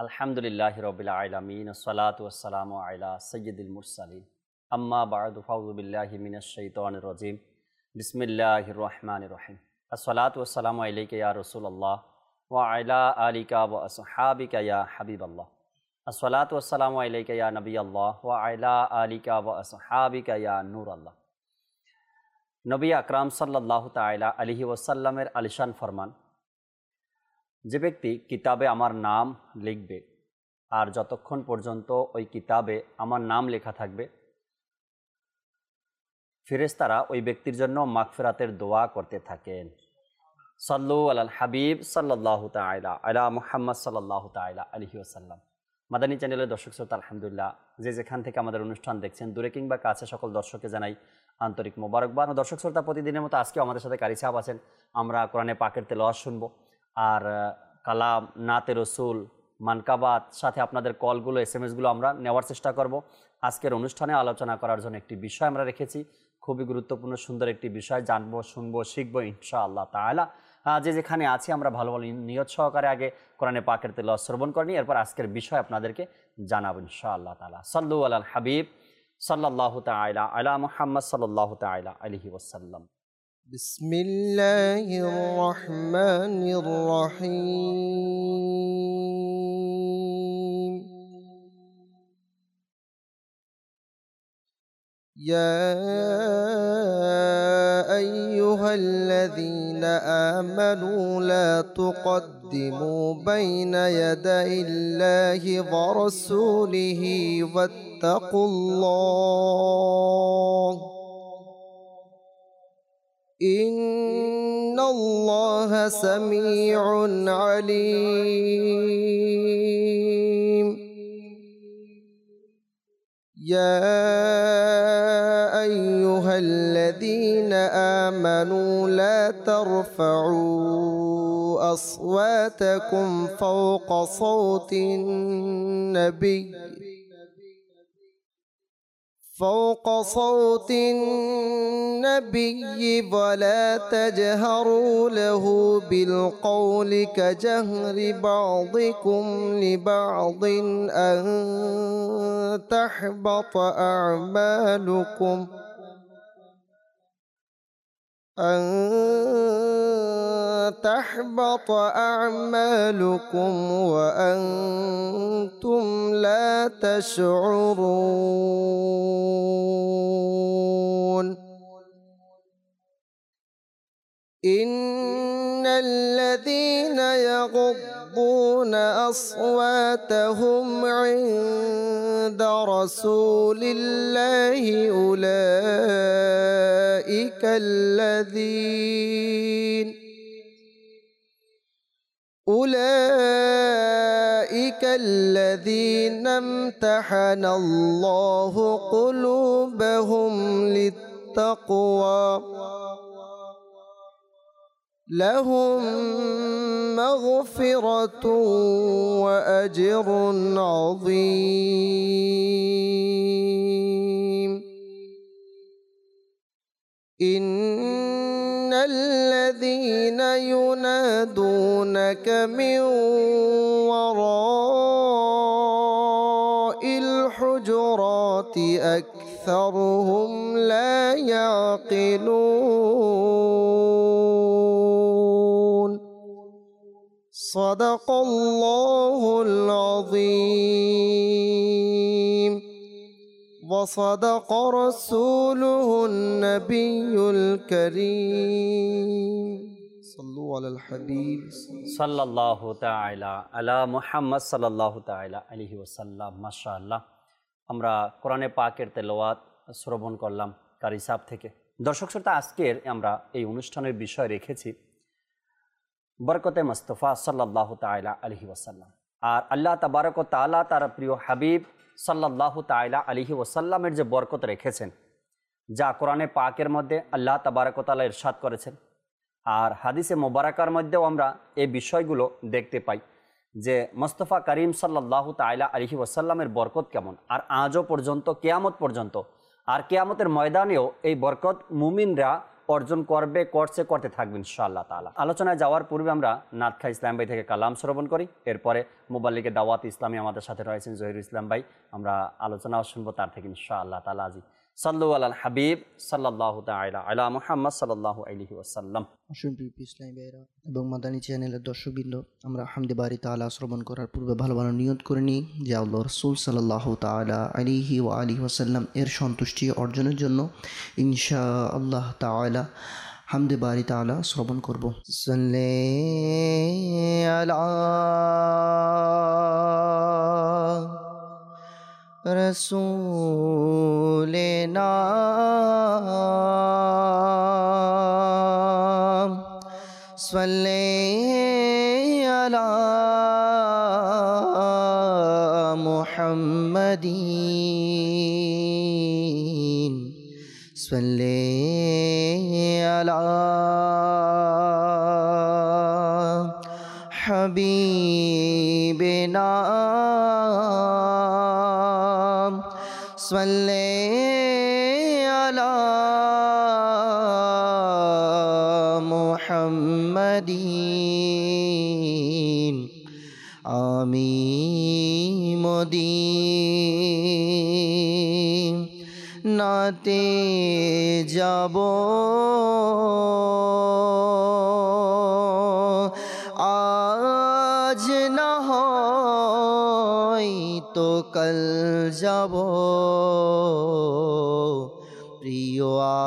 আলহামদুলিল্লাহি রাব্বিল আলামিন আসসালাতু ওয়াসসালামু আলা সাইয়্যিদিল মুরসালিন আম্মা বা'দু ফাউযু বিল্লাহি মিনাশ শাইতানির রাজিম বিসমিল্লাহির রহমানির রহিম আসসালাতু ওয়াসসালামু আলাইকা ইয়া রাসূলুল্লাহ ওয়া আলা আলিকা ওয়া আসহাবিকা ইয়া হাবিবাল্লাহ আসসালাতু ওয়াসসালামু আলাইকা ইয়া নবিয়াল্লাহ ওয়া আলা আলিকা ওয়া আসহাবিকা ইয়া নূরাল্লাহ। নবী আকরাম সাল্লাল্লাহু তাআলা আলাইহি ওয়াসাল্লামের আলিশান ফরমান, যে ব্যক্তি কিতাবে আমার নাম লিখবে আর যতক্ষণ পর্যন্ত ওই কিতাবে আমার নাম লেখা থাকবে, ফেরেশতারা ওই ব্যক্তির জন্য মাগফিরাতের দোয়া করতে থাকেন। সাল্লু আলাল হাবিব সাল্লাল্লাহু তাআলা আলা মুহাম্মদ সাল্লাল্লাহু তাআলা আলাইহি ওয়াসাল্লাম। মাদানী চ্যানেলের দর্শক শ্রোতা, আলহামদুলিল্লাহ, যে যেখান থেকে আমাদের অনুষ্ঠান দেখছেন, দূরে কিংবা কাছে, সকল দর্শককে জানাই আন্তরিক মোবারকবাদ। দর্শক শ্রোতা, প্রতিদিনের মতো আজকেও আমাদের সাথে কারি সাহেব আছেন। আমরা কোরআনে পাকের তেলাওয়াত শুনবো আর কালাম, নাতে রসুল, মানকাবাত, সাথে আপনাদের কলগুলো, SMS-গুলো আমরা নেওয়ার চেষ্টা করব। আজকের অনুষ্ঠানে আলোচনা করার জন্য একটি বিষয় আমরা রেখেছি, খুবই গুরুত্বপূর্ণ সুন্দর একটি বিষয়, জানবো, শুনবো, শিখবো ইনশাআল্লাহ তাআলা। যে যেখানে আছি আমরা ভালো ভালো নিয়ত সহকারে আগে কোরআনে পাকের তেলাওয়াত শ্রবণ করে নিই, এরপর আজকের বিষয় আপনাদেরকে জানাবো ইনশাআল্লাহ তাআলা। সাল্লু আলাল হাবিব সাল্লাল্লাহু তাআলা আলা মুহাম্মদ সাল্লাল্লাহু তাআলা আলাইহি ওয়াসাল্লাম। বিসমিল্লাহির রহমানির রহিম। ইয়া আইয়ুহাল্লাযীনা আমানু লা তুকদ্দিমু বাইনা ইয়াদাইল্লাহি ওয়া রাসূলিহি ওয়াত্তাকুল্লাহ ইন্নাল্লাহা সামিউন আলীম। ইয়া আইয়ুহাল্লাযীনা আমানু লা তারফাউ আসওয়াতাকুম ফাওকা সাওতিন নাবিয়্য فوق صوت النبي ولا تجهروا له بالقول كجهر بعضكم لبعض أن تحبط أعمالكم وأنتم لا تشعرون. إن الذين يغضون أصواتهم عند رسول الله أولئك الذين امتحن الله قلوبهم للتقوى لهم مغفرة وأجر عظيم. إن الذين ينادونك من وراء الحجرات أكثرهم لا يعقلون. صدق الله العظيم وصدق رسوله النبي الكريم. صلوا على الحبيب সাল্লাল্লাহু তাআলা আলা মুহাম্মদ সাল্লাল্লাহু তাআলা আলাইহি ওয়াসাল্লাম। মাশাআল্লাহ, আমরা কোরআনে পাকের তেলাওয়াত শ্রবণ করলাম কারি সাহেব থেকে। দর্শক শ্রোতা, আজকের আমরা এই অনুষ্ঠানের বিষয় রেখেছি বরকতে মুস্তাফা সাল্লাল্লাহু তাআলা আলাইহি ওয়াসাল্লাম। আর আল্লাহ তাবারক ওয়া তাআলা তার প্রিয় হাবিব সাল্লাল্লাহু তাআলা আলাইহি ওয়াসাল্লামের যে বরকত রেখেছেন, যা কোরআনে পাকের মধ্যে আল্লাহ তাবারক ওয়া তাআলা ইরশাদ করেছেন, আর হাদিসে মোবারকার মধ্যেও আমরা এই বিষয়গুলো দেখতে পাই যে মুস্তাফা করিম সাল্লাল্লাহু তাআলা আলাইহি ওয়াসাল্লামের বরকত কেমন। আর আজও পর্যন্ত, কিয়ামত পর্যন্ত, আর কিয়ামতের ময়দানেও এই বরকত মুমিনরা অর্জন করতে থাকবে ইনশাআল্লাহ তাআলা। আলোচনায় যাওয়ার পূর্বে আমরা নাতখা ইসলাম ভাই থেকে কালাম শ্রবণ করি, এরপরে মুবাল্লিগে দাওয়াত ইসলামী আমাদের সাথে রয়েছেন জহিরুল ইসলাম ভাই, আমরা আলোচনাও শুনবো তার থেকে ইনশাআল্লাহ তাআলা। আজি সাল্লু আলাল হাবিব সাল্লাল্লাহু তাআলা আলা মুহাম্মদ সাল্লাল্লাহু আলাইহি ওয়াসাল্লাম। অসংখ্য ইসলামী ভাইরা এবং মাদানী চ্যানেলের দর্শকবৃন্দ, আমরা হামদে বারি তাআলা শ্রবণ করার পূর্বে ভালো ভালো নিয়ত করে নিই যে আল্লাহ রাসূল সাল্লাল্লাহু তাআলা আলাইহি ওয়া আলিহি ওয়াসাল্লাম এর সন্তুষ্টি অর্জনের জন্য ইনশাআল্লাহ তাআলা হামদে বারি তাআলা শ্রবণ করব। সাল্লি আলা রাসূলিনা সাল্লি আলা মুহাম্মাদিন সাল্লি আলা হাবিবিনা সাল্লি আলা মুহাম্মাদিন। আমি মদিনাতে যাব, আজ না হয় তো কাল যাব, প্রিয়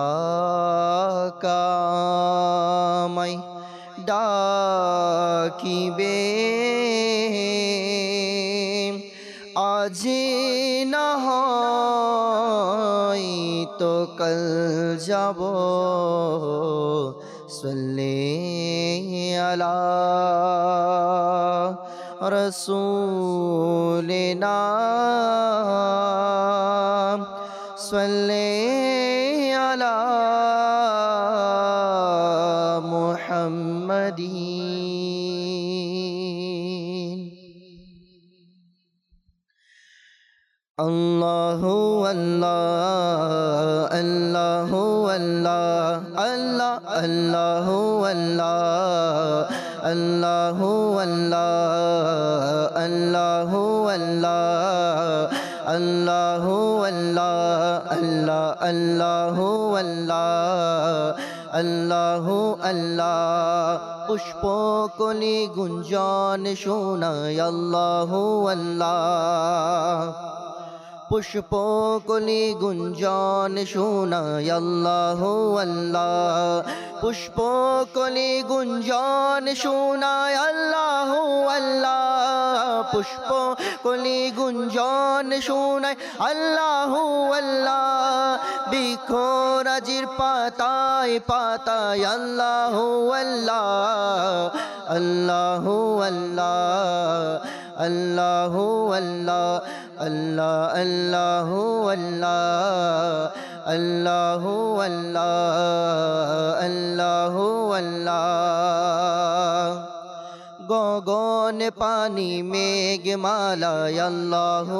আকা আমায় ডাকিবে, আজ না হয় তো কাল যাব, সাল্লি আলা রাসূলিনা সাল্লি আলা মুহাম্মাদিন। আল্লাহু আল্লাহ আল্লাহু আল্লাহ আল্লাহ আল্লাহু আল্লাহ আল্লাহু আল্লাহ আল্লাহু আল্লাহ আল্লাহু আল্লাহ আল্লাহ আল্লাহু আল্লাহ আল্লাহু আল্লাহ। পুষ্প কলি গুঞ্জন শোনায় আল্লাহু আল্লাহ, পুষ্প কলি গুঞ্জন শোনায় আল্লাহু আল্লাহ, পুষ্প কলি গুঞ্জন শোনায় আল্লাহু আল্লাহ, পুষ্প কলি গুঞ্জন শোনায় আল্লাহু আল্লাহ। বৃক্ষরাজির পাতায় পাতায় আল্লাহু আল্লাহ, আল্লাহু আল্লাহ আল্লাহু আল্লাহ আল্লাহ আল্লাহু আল্লাহ আল্লাহু আল্লাহ আল্লাহু আল্লাহ। গগন পানি মেঘমালায় আল্লাহু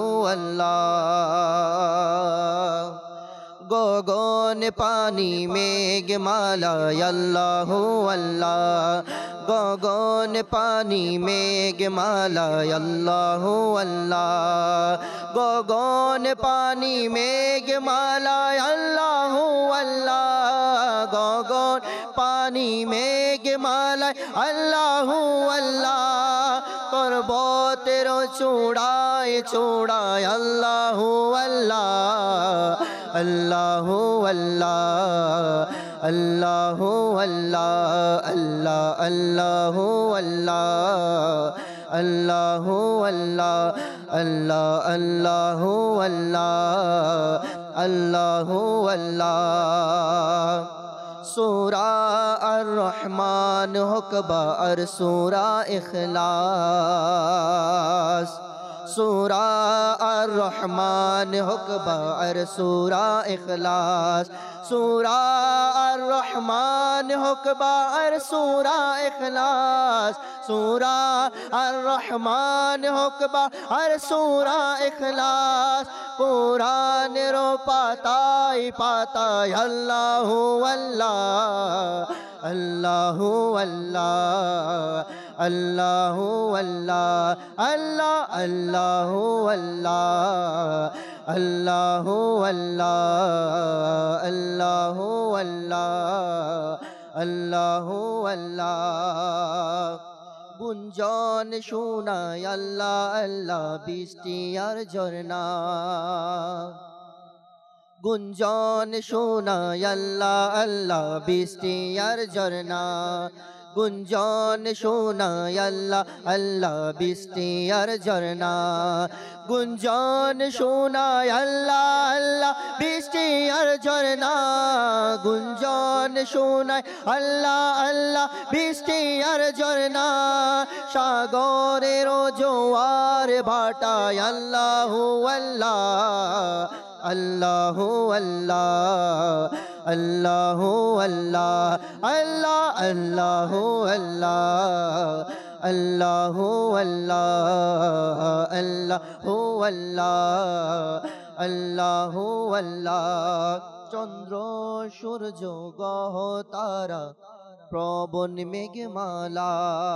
আল্লাহ, গগন পানি মেঘমালায় আল্লাহু আল্লাহ, গগন পানি মেঘমালায় আল্লাহু আল্লাহ, গগন পানি মেঘমালায় আল্লাহু আল্লাহ, গগন পানি মেঘমালায় আল্লাহু আল্লাহ। পর্বতের চূড়ায় চূড়ায় আল্লাহু আল্লাহ, আল্লাহু আল্লাহ আল্লাহু আল্লাহ আল্লাহ আল্লাহু আল্লাহ আল্লাহু আল্লাহ আল্লাহ আল্লাহু আল্লাহ আল্লাহু আল্লাহ। সূরা আর রহমান হোক বা আর সূরা ইখলাস, সূরা আর রহমান হোক বা আর সূরা ইখলাস, সূরা আর রহমান হোক বা আর সূরা ইখলাস, সূরা আর রহমান হোক বা আর সূরা ইখলাস, কোরআনের পাতায় পাতায় আল্লাহু আল্লাহ, আল্লাহু আল্লাহ, আল্লাহু আল্লাহ, আল্লাহ আল্লাহু আল্লাহ, আল্লাহু আল্লাহ, আল্লাহু আল্লাহ, আল্লাহু আল্লাহ। গুঞ্জন শোনায় আল্লাহ আল্লাহ বৃষ্টি আর ঝরনা, গুঞ্জন শোনায় আল্লাহ আল্লাহ বৃষ্টি আর ঝরনা, গুঞ্জন শোনায় আল্লাহ আল্লাহ বৃষ্টি আর ঝরনা, গুঞ্জন শোনায় আল্লাহ আল্লাহ বৃষ্টি আর ঝরনা, গুঞ্জন শোনায় আল্লাহ আল্লাহ বৃষ্টি আর ঝরনা, সাগরের জোয়ার ভাটায় আল্লাহু আল্লাহ, আল্লাহু আল্লাহ, আল্লাহু আল্লাহ, আল্লাহ আল্লাহু আল্লাহ, আল্লাহু আল্লাহ, আল্লাহু আল্লাহ, আল্লাহু আল্লাহ। চন্দ্র সূর্য গ্রহ তারা প্রবণ মেঘমালা,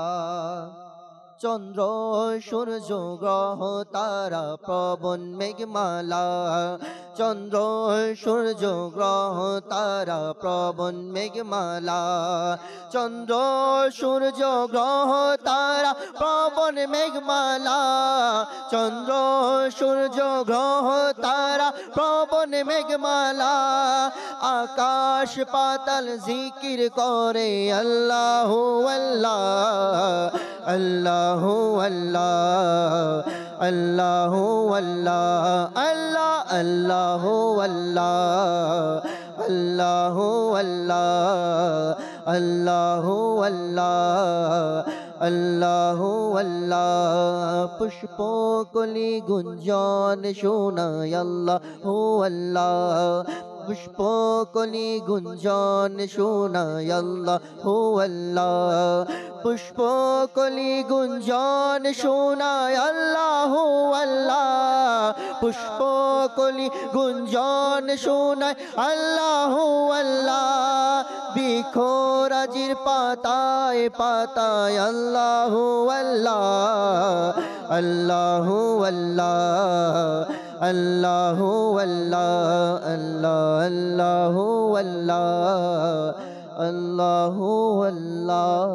চন্দ্র সূর্য গ্রহ তারা প্রবণ মেঘমালা, চন্দ্র সূর্য গ্রহ তারা প্রবণ মেঘমালা, চন্দ্র সূর্য গ্রহ তারা প্রবণ মেঘমালা, চন্দ্র সূর্য গ্রহ তারা প্রবণ মেঘমালা, আকাশ পাতাল জিকির করে আল্লাহু আল্লাহ, আল্লাহু আল্লাহ, আল্লাহু আল্লাহ, আল্লাহ আল্লাহু আল্লাহ, আল্লাহু আল্লাহ, আল্লাহু আল্লাহ, আল্লাহু আল্লাহ। পুষ্প কলি গুঞ্জন শোনায় আল্লাহু আল্লাহ, পুষ্প কলি গুঞ্জন শোনায় আল্লাহু আল্লাহ, পুষ্প কলি গুঞ্জন শোনায় আল্লাহু আল্লাহ, পুষ্প কলি গুঞ্জন শোনায় আল্লাহু আল্লাহ, বৃক্ষরাজির পাতায় পাতায় আল্লাহু আল্লাহ, আল্লাহু আল্লাহ, আল্লাহু আল্লাহ, আল্লাহ আল্লাহু আল্লাহ, আল্লাহু আল্লাহ।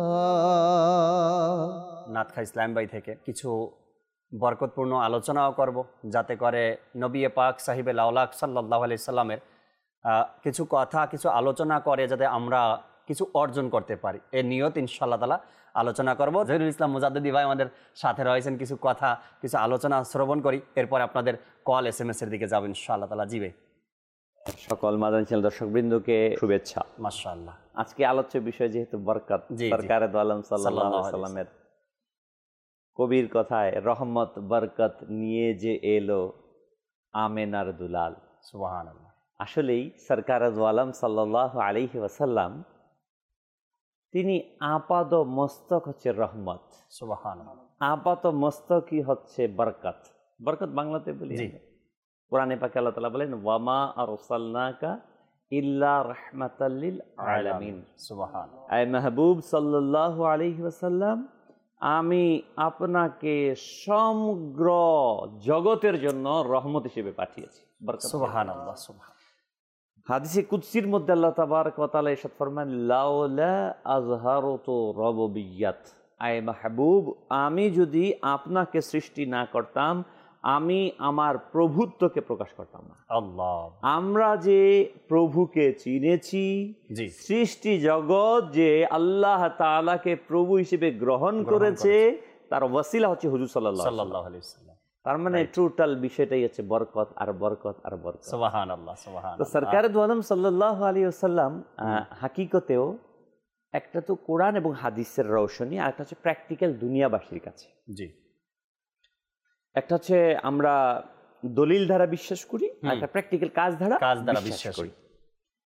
নাতখা ইসলাম ভাই থেকে কিছু বরকতপূর্ণ আলোচনাও করব, যাতে করে নবী পাক সাহিবে লাউলাক সাল্লাল্লাহু আলাইহি সাল্লামের কিছু কথা কিছু আলোচনা করে যাতে আমরা কিছু অর্জন করতে পারি। এই নিয়ত ইনশাআল্লাহ তাআলা আলোচনা করব। জহিরুল ইসলাম মুজাদ্দিদি ভাই আমাদের সাথে রয়েছেন, কিছু কথা কিছু আলোচনা শ্রবণ করি, এরপর আপনাদের কল SMS এর দিকে যাবেন ইনশাআল্লাহ তাআলা। জি ভাই। সকল মাদানী চ্যানেল দর্শকবৃন্দকে শুভেচ্ছা। মাশাআল্লাহ। আজকে আলোচ্য বিষয় যেহেতু বরকত, সরকারে দো আলম সাল্লাল্লাহু আলাইহি ওয়াসাল্লামের কবির কথায় রহমত বরকত নিয়ে যে এলো আমেনার দুলাল। সুবহানাল্লাহ। আসলেই সরকারে দো আলম সাল্লাল্লাহু আলাইহি ওয়াসাল্লাম তিনি আপাদ মস্তক হচ্ছে রহমত, সুবহানাল্লাহ। আপাত মস্তকই হচ্ছে বরকত। বরকত বাংলাতে বলি, কোরআনে পাকে আল্লাহ তাআলা বলেন ওয়ামা আরসালনাকা ইল্লা রাহমাতাল লিল আলামিন। সুবহানাল্লাহ। আয় মাহবুব সাল্লাল্লাহু আলাইহি ওয়াসাল্লাম, আমি আপনাকে সমগ্র জগতের জন্য রহমত হিসেবে পাঠিয়েছি। সুবহানাল্লাহ। সুবহানাল্লাহ। হাদিসে কুদসির মধ্যে আল্লাহ তাবারক ওয়া তাআলা ইরশাদ ফরমান লাউলা আযহারতু রাববিয়াত, আয় মাহবুব আমি যদি আপনাকে সৃষ্টি না করতাম আমি আমার প্রভুত্বকে প্রকাশ করতাম না। আল্লাহ। আমরা যে প্রভুকে চিনেছি, সৃষ্টি জগৎ যে আল্লাহ তাআলাকে প্রভু হিসেবে গ্রহণ করেছে, তার ওয়াসিলা হচ্ছে হুজুর সাল্লাল্লাহু আলাইহি ওয়াসাল্লাম। তার মানে টোটাল বিষয়টাই হচ্ছে বরকত আর বরকত আর বরকত। সুবহানাল্লাহ। সুবহানাল্লাহ। তো সরকারে দো আলম সাল্লাল্লাহু আলাইহি ওয়াসাল্লাম হাকিকতেও একটা তো কোরআন এবং হাদিসের রৌশনী, আর একটা হচ্ছে প্র্যাকটিক্যাল দুনিয়াবাসীর কাছে। জি। একটা হচ্ছে আমরা দলিল দ্বারা বিশ্বাস করি, আর একটা প্র্যাকটিক্যাল কাজ দ্বারা বিশ্বাস করি।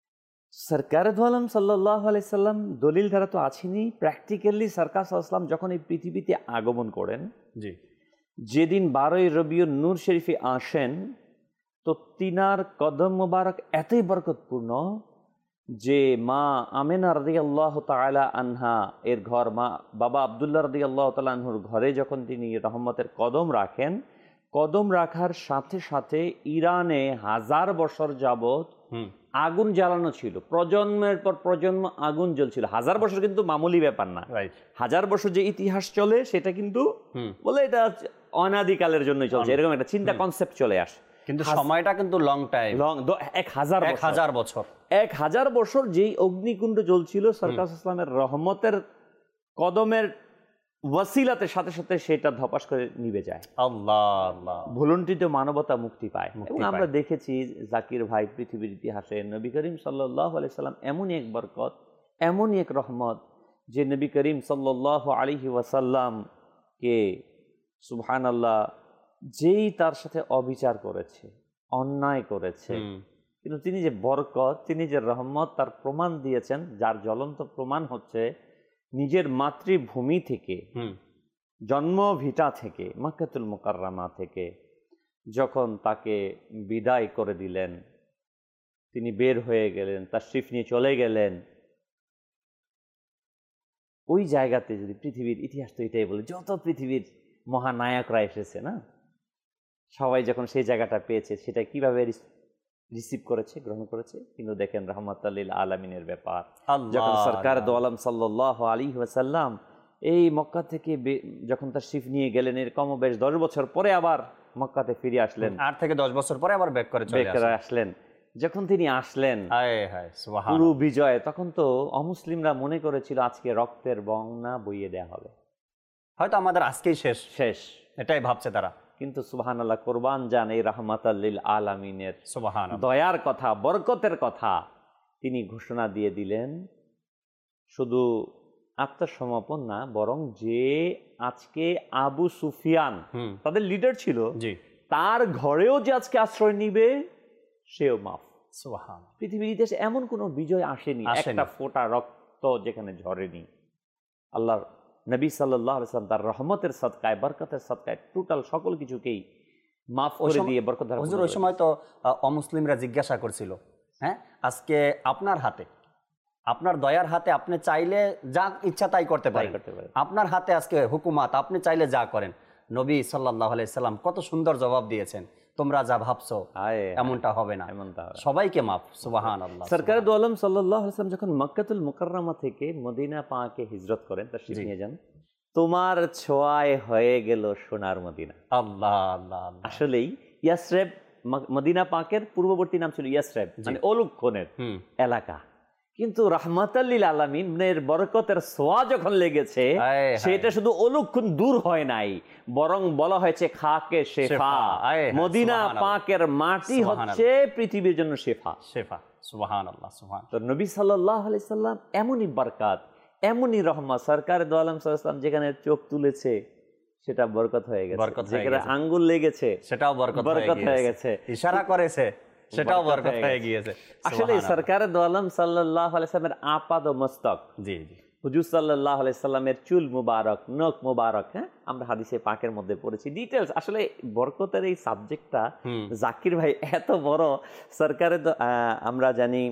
সরকার আলম সাল্লাল্লাহু আলাইহি সাল্লাম দলিল ধারা তো আছেনই, প্র্যাকটিক্যালি সরকার সাল্লাম যখন এই পৃথিবীতে আগমন করেন, জি, যেদিন 12ই রবিউল নূর শরীফে আসেন, তো তিনার কদম মোবারক এতই বরকতপূর্ণ যে মা আমেনা রাদিয়াল্লাহু তাআলা আনহা এর ঘর, মা বাবা আব্দুল্লাহ রাদিয়াল্লাহু তাআলা আনহুর ঘরে যখন তিনি রহমতের কদম রাখেন, কদম রাখার সাথে সাথে ইরানে 1000 বছর যাবত আগুন জ্বালানো ছিল, প্রজন্মের পর প্রজন্ম আগুন জ্বলছিল। 1000 বছর কিন্তু মামুলি ব্যাপার না। 1000 বছর যে ইতিহাস চলে সেটা কিন্তু বলে এটা অনাদিকালের জন্যই চলছে, এরকম একটা চিন্তা কনসেপ্ট চলে আসে। কিন্তু সময়টা কিন্তু লং টাইম, 1000 বছর 1000 বছর যেই অগ্নিকুণ্ড জ্বলছিল, সরকার ইসলামের রহমতের কদমের ওয়াসিলাতে সাথে সাথে সেটা ধপাস করে নিভে যায়। আল্লাহ আল্লাহ, ভুলুন্ঠিত মানবতা মুক্তি পায়। এবং আমরা দেখেছি জাকির ভাই পৃথিবীর ইতিহাসে নবী করিম সাল্লাল্লাহু আলাইহি সাল্লাম এমনই এক বরকত, এমনই এক রহমত যে নবী করিম সাল্লাল্লাহু আলাইহি ওয়াসাল্লাম কে সুবহানাল্লাহ যেই তার সাথে অবিচার করেছে, অন্যায় করেছে, কিন্তু তিনি যে বরকত, তিনি যে রহমত তার প্রমাণ দিয়েছেন, যার জ্বলন্ত প্রমাণ হচ্ছে নিজের মাতৃভূমি থেকে, জন্মভিটা থেকে, মক্কাতুল মুকাররমা থেকে যখন তাকে বিদায় করে দিলেন, তিনি বের হয়ে গেলেন, তাশরিফ নিয়ে চলে গেলেন, ওই জায়গাতে যদি পৃথিবীর ইতিহাস তো এটাই বলে, যত পৃথিবীর মহানায়করা এসেছে না, সবাই যখন সেই জায়গাটা পেয়েছে সেটা কিভাবে রিসিভ করেছে, গ্রহণ করেছে। কিন্তু দেখেন রাহমাতাল লিল আলামিনের ব্যাপার, যখন সরকার দো আলম সাল্লাল্লাহু আলাইহি ওয়াসাল্লাম এই মক্কা থেকে যখন তার শিফ নিয়ে গেলেন, এর কম বেশ 10 বছর পরে আবার মক্কাতে ফিরে আসলেন, 8 থেকে 10 বছর পরে আবার ব্যাক করে চলে আসলেন। যখন তিনি আসলেন পুরো বিজয়, তখন তো অমুসলিমরা মনে করেছিল আজকে রক্তের বন্যা বইয়ে দেয়া হবে, হয়তো আমাদের আজকেই শেষ, এটাই ভাবছে তারা। কিন্তু সুবহানাল্লাহ, কোরবান যান এই রাহমাতাল লিল আলামিনের সুবহানাল্লাহ দয়ার কথা, বরকতের কথা তিনি ঘোষণা দিয়ে দিলেন। শুধু আত্মসমর্পণ না, বরং যে আজকে আবু সুফিয়ান তাদের লিডার ছিল, তার ঘরেও যে আজকে আশ্রয় নিবে সেও মাফ। সুবহানাল্লাহ, পৃথিবীর ইতিহাসে এমন কোনো বিজয় আসেনি একটা ফোঁটা রক্ত যেখানে ঝরেনি। আল্লাহর নবী সাল্লাল্লাহু আলাইহি ওয়াসাল্লাম তার রহমতের সদকায়, বরকতের সদকায় টোটাল সকল কিছুকেই মাফ করে দিয়ে বরকত ধারা। হুজুর, ওই সময় তো অমুসলিমরা জিজ্ঞাসা করছিল, হ্যাঁ আজকে আপনার হাতে, আপনার দয়ার হাতে আপনি চাইলে যা ইচ্ছা তাই করতে পারেন, আপনার হাতে আজকে হুকুমাত, আপনি চাইলে যা করেন। নবী সাল্লাল্লাহু আলাইহি সাল্লাম কত সুন্দর জবাব দিয়েছেন, তোমরা যা ভাবছো এমনটা হবে না, সবাইকে মাফ। সুবহানাল্লাহ। সরকার দো আলম সাল্লাল্লাহু আলাইহি ওয়াসাল্লাম যখন মক্কাতুল মুকাররমা থেকে মদিনা পাকে হিজরত করেন, তাশরিফ নিয়ে যান, তোমার ছোঁয়ায় হয়ে গেল সোনার মদিনা। আল্লাহ আল্লাহ, আসলেই ইয়াসরেব মদিনা পাকের পূর্ববর্তী নাম ছিল ইয়াসরেব, মানে অলুক্ষণের এলাকা। কিন্তু রাহমাতাল লিল আলামিনের বরকতের ছোঁয়া যখন লেগেছে, সেটা শুধু অলুক্ষণ দূর হয় নাই, বরং বলা হয়েছে খাকে শেফা। মদিনা পাকের মাটি হচ্ছে পৃথিবীর জন্য শেফা। সুবহানাল্লাহ সুবহানাল্লাহ। তো নবী সাল্লাল্লাহু আলাইহি সাল্লাম এমনই বরকত, এমনই রহমত। সরকার দো আলম সাল্লাল্লাহু আলাইহি সাল্লাম যেখানে চোখ তুলেছে সেটা বরকত হয়ে গেছে, যেখানে আঙ্গুল লেগেছে সেটাও বরকত হয়ে গেছে, ইশারা করেছে সেটাও বরকত হয়ে গিয়েছে। আসলে সরকার দো আলম সাল্লাল্লাহু আলাইহি সাল্লামের আপাদ মস্তক, হুজুর সাল্লাল্লাহু আলাইহি সাল্লামের চুল মুবারক, নখ মুবারক, হ্যাঁ আমরা হাদিসে পাকের মধ্যে পড়েছি ডিটেইলস। আসলে বরকতের এই সাবজেক্টটা জাকির ভাই এত বড়। সরকারের আমরা জানি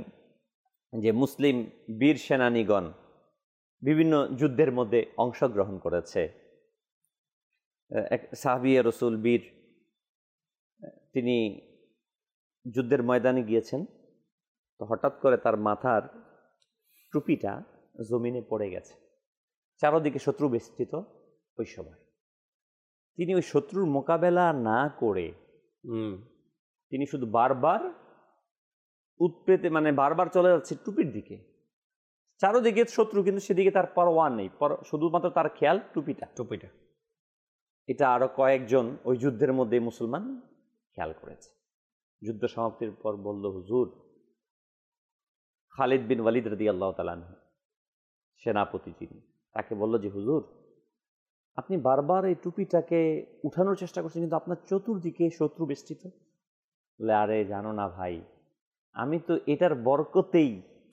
যে মুসলিম বীর সেনানীগণ বিভিন্ন যুদ্ধের মধ্যে অংশগ্রহণ করেছে। এক সাহাবী রাসূল বীর, তিনি যুদ্ধের ময়দানে গিয়েছেন, তো হঠাৎ করে তার মাথার টুপিটা জমিনে পড়ে গেছে, চারদিকে শত্রু বেষ্টিত। ওই সময় তিনি ওই শত্রুর মোকাবেলা না করে তিনি শুধু বারবার উৎপেতে, মানে বারবার চলে যাচ্ছে টুপির দিকে, চারদিকে শত্রু, কিন্তু সেদিকে তার পরোয়া নেই, শুধুমাত্র তার খেয়াল টুপিটা। এটা আরো কয়েকজন ওই যুদ্ধের মধ্যে মুসলমান খেয়াল করেছে। যুদ্ধ সমাপ্তির পর বলল, হুজুর, খালিদ বিন ওয়ালিদ রাদিয়াল্লাহু তাআলা আনহু সেনাপতি যিনি, তাকে বলল যে হুজুর, আপনি বারবার এই টুপিটাকে উঠানোর চেষ্টা করছেন, কিন্তু আপনার চতুর্দিকে শত্রু বেষ্টিত। বলে, আরে জানো না ভাই, আমি তো এটার বরকতেই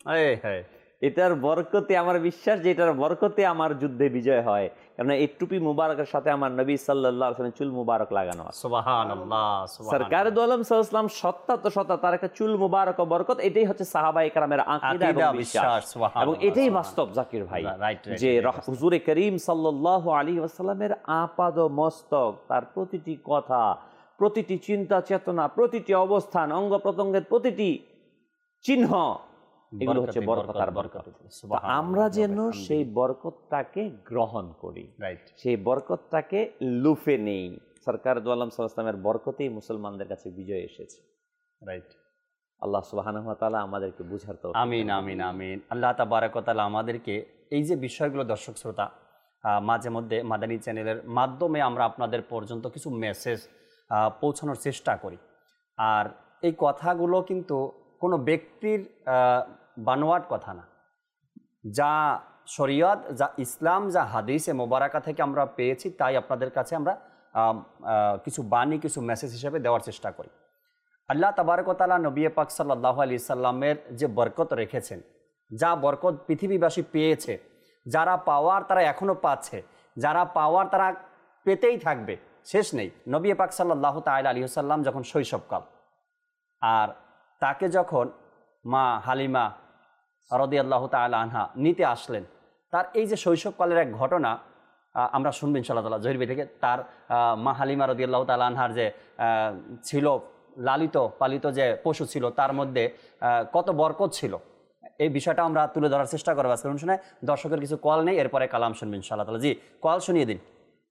এটার বরকতে আমার বিশ্বাস যে এটার বরকতে আমার যুদ্ধে বিজয় হয়, কারণ এই টুপি মুবারকের সাথে আমার নবী সাল্লাল্লাহু আলাইহি ওয়াসাল্লাম চুল মুবারক লাগানো আছে। সুবহানাল্লাহ, সরকার দু আলম সাল্লাল্লাহু আলাইহি ওয়াসাল্লাম সত্তা তো সত্তা, তার একটা চুল মুবারক ও বরকত, এটাই হচ্ছে সাহাবায়ে কেরামের আকীদা এবং বিশ্বাস। এবং এটাই বাস্তব জাকির ভাই, যে হুজুরে করিম সাল্লাল্লাহু আলাইহি ওয়াসাল্লামের আপাদ মস্তক, তার প্রতিটি কথা, প্রতিটি চিন্তা চেতনা, প্রতিটি অবস্থান, অঙ্গ প্রত্যঙ্গের প্রতিটি চিহ্ন, এগুলো হচ্ছে বরকত আর বরকত। আমরা যেন সেই বরকতটাকে গ্রহণ করি, সেই বরকতটাকে লুফে নেই। সরকার দু আলম সাল্লাল্লাহু আলাইহি ওয়াসাল্লামের বরকতেই মুসলমানদের কাছে বিজয় এসেছে। রাইট। আল্লাহ সুবহানাহু ওয়া তাআলা আমাদেরকে বুঝার তৌফিক। আমিন আমিন আমিন। আল্লাহ তাবারক ওয়া তাআলা আমাদেরকে এই যে বিষয়গুলো, দর্শক শ্রোতা, মাঝে মধ্যে মাদানী চ্যানেলের মাধ্যমে আমরা আপনাদের পর্যন্ত কিছু মেসেজ পৌঁছানোর চেষ্টা করি, আর এই কথাগুলো কিন্তু কোনো ব্যক্তির বানোয়াট কথা না, যা শরীয়ত, যা ইসলাম, যা হাদিসে মোবারকা থেকে আমরা পেয়েছি, তাই আপনাদের কাছে আমরা কিছু বাণী, কিছু মেসেজ হিসেবে দেওয়ার চেষ্টা করি। আল্লাহ তাবারক ওয়া তাআলা নবী পাক সাল্লাল্লাহু আলাইহি সাল্লামের যে বরকত রেখেছেন, যা বরকত পৃথিবীবাসী পেয়েছে, যারা পাওয়ার তারা এখনও পাচ্ছে, যারা পাওয়ার তারা পেতেই থাকবে, শেষ নেই। নবী পাক সাল্লাল্লাহু তাআলা আলাইহি ওয়াসাল্লাম যখন শৈশবকাল, আর তাকে যখন মা হালিমা রাদিয়াল্লাহু তাআলা আনহা নিতে আসলেন, তার এই যে শৈশবকালের এক ঘটনা আমরা শুনবো ইনশাআল্লাহ তাআলা জহির ভাই থেকে। তার মা হালিমা রাদিয়াল্লাহু তাআলা আনহার যে ছিল লালিত পালিত যে পশু ছিল, তার মধ্যে কত বরকত ছিল, এই বিষয়টা আমরা তুলে ধরার চেষ্টা করবো আজকের অনুষ্ঠানে। দর্শকের কিছু কল নেই, এরপরে কালাম শুনবো ইনশাআল্লাহ তাআলা। জি, কল শুনিয়ে দিন।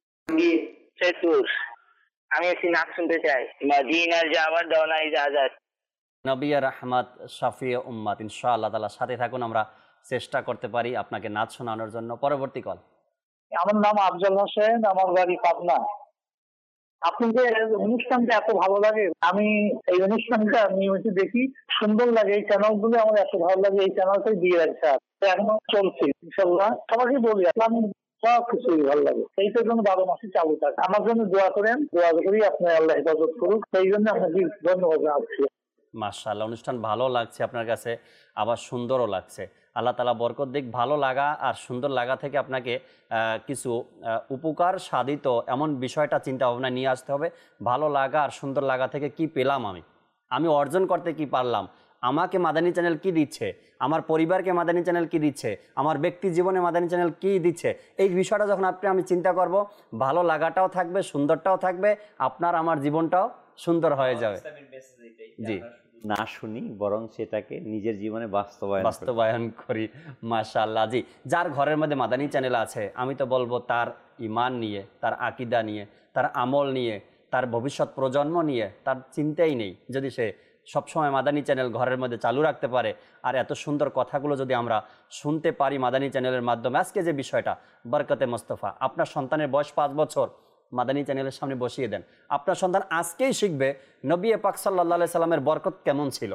আমি একটি নাচ শুনতে চাই, মদিনার যাওয়ার দৌলা ইজাজত। নবী রাহমাত শাফি উম্মাত, ইনশাআল্লাহ তাআলা সাথে থাকুন, আমরা চেষ্টা করতে পারি আপনাকে নাচ শোনানোর জন্য। পরবর্তী কল। আমার নাম আফজল হোসেন, আমার বাড়ি পাবনা। আপনাদের অনুষ্ঠানটা এত ভালো লাগে, আমি এই অনুষ্ঠানটা নিয়মিত দেখি, সুন্দর লাগে। এই চ্যানেলগুলো আমার এত ভালো লাগে, এই চ্যানেলটাই দিয়ে রাখছে, এখনো চলছে ইনশাআল্লাহ। সবাইকে বলি আমি সব কিছুই ভালো লাগে, এইটার জন্য 12 মাসে চালু থাকে। আমার জন্য দোয়া করেন, দোয়া করি আপনার আল্লাহ হেফাজত করুক, সেই জন্য আপনাকে ধন্যবাদ জানাচ্ছি। মাশাআল্লাহ, অনুষ্ঠান ভালো লাগছে আপনার কাছে, আবার সুন্দরও লাগছে। আল্লাহ তাআলা বরকত দিক। ভালো লাগা আর সুন্দর লাগা থেকে আপনাকে কিছু উপকার সাধিত এমন বিষয়টা চিন্তা ভাবনা নিয়ে আসতে হবে। ভালো লাগা আর সুন্দর লাগা থেকে কি পেলাম, আমি অর্জন করতে কি পারলাম, আমাকে মাদানী চ্যানেল কি দিচ্ছে, আমার পরিবারকে মাদানী চ্যানেল কি দিচ্ছে, আমার ব্যক্তি জীবনে মাদানী চ্যানেল কি দিচ্ছে, এই বিষয়টা যখন আমি চিন্তা করব, ভালো লাগাটাও থাকবে, সুন্দরটাও থাকবে, আপনার আমার জীবনটাও সুন্দর হয়ে যাবে। জি, না শুনি, বরং সেটাকে নিজের জীবনে বাস্তবায়ন করি। মাশাআল্লাহ। জি, যার ঘরের মধ্যে মাদানী চ্যানেল আছে, আমি তো বলবো তার ঈমান নিয়ে, তার আকীদা নিয়ে, তার আমল নিয়ে, তার ভবিষ্যৎ প্রজন্ম নিয়ে তার চিন্তাই নেই। যদি সে সবসময় মাদানী চ্যানেল ঘরের মধ্যে চালু রাখতে পারে, আর এত সুন্দর কথাগুলো যদি আমরা শুনতে পারি মাদানী চ্যানেলের মাধ্যমে। আজকে যে বিষয়টা বরকতে মোস্তফা, আপনার সন্তানের বয়স 5 বছর, মাদানী চ্যানেলের সামনে বসিয়ে দেন, আপনার সন্তান আজকেই শিখবে নবী পাক সাল্লাল্লাহু আলাইহি সাল্লামের বরকত কেমন ছিল।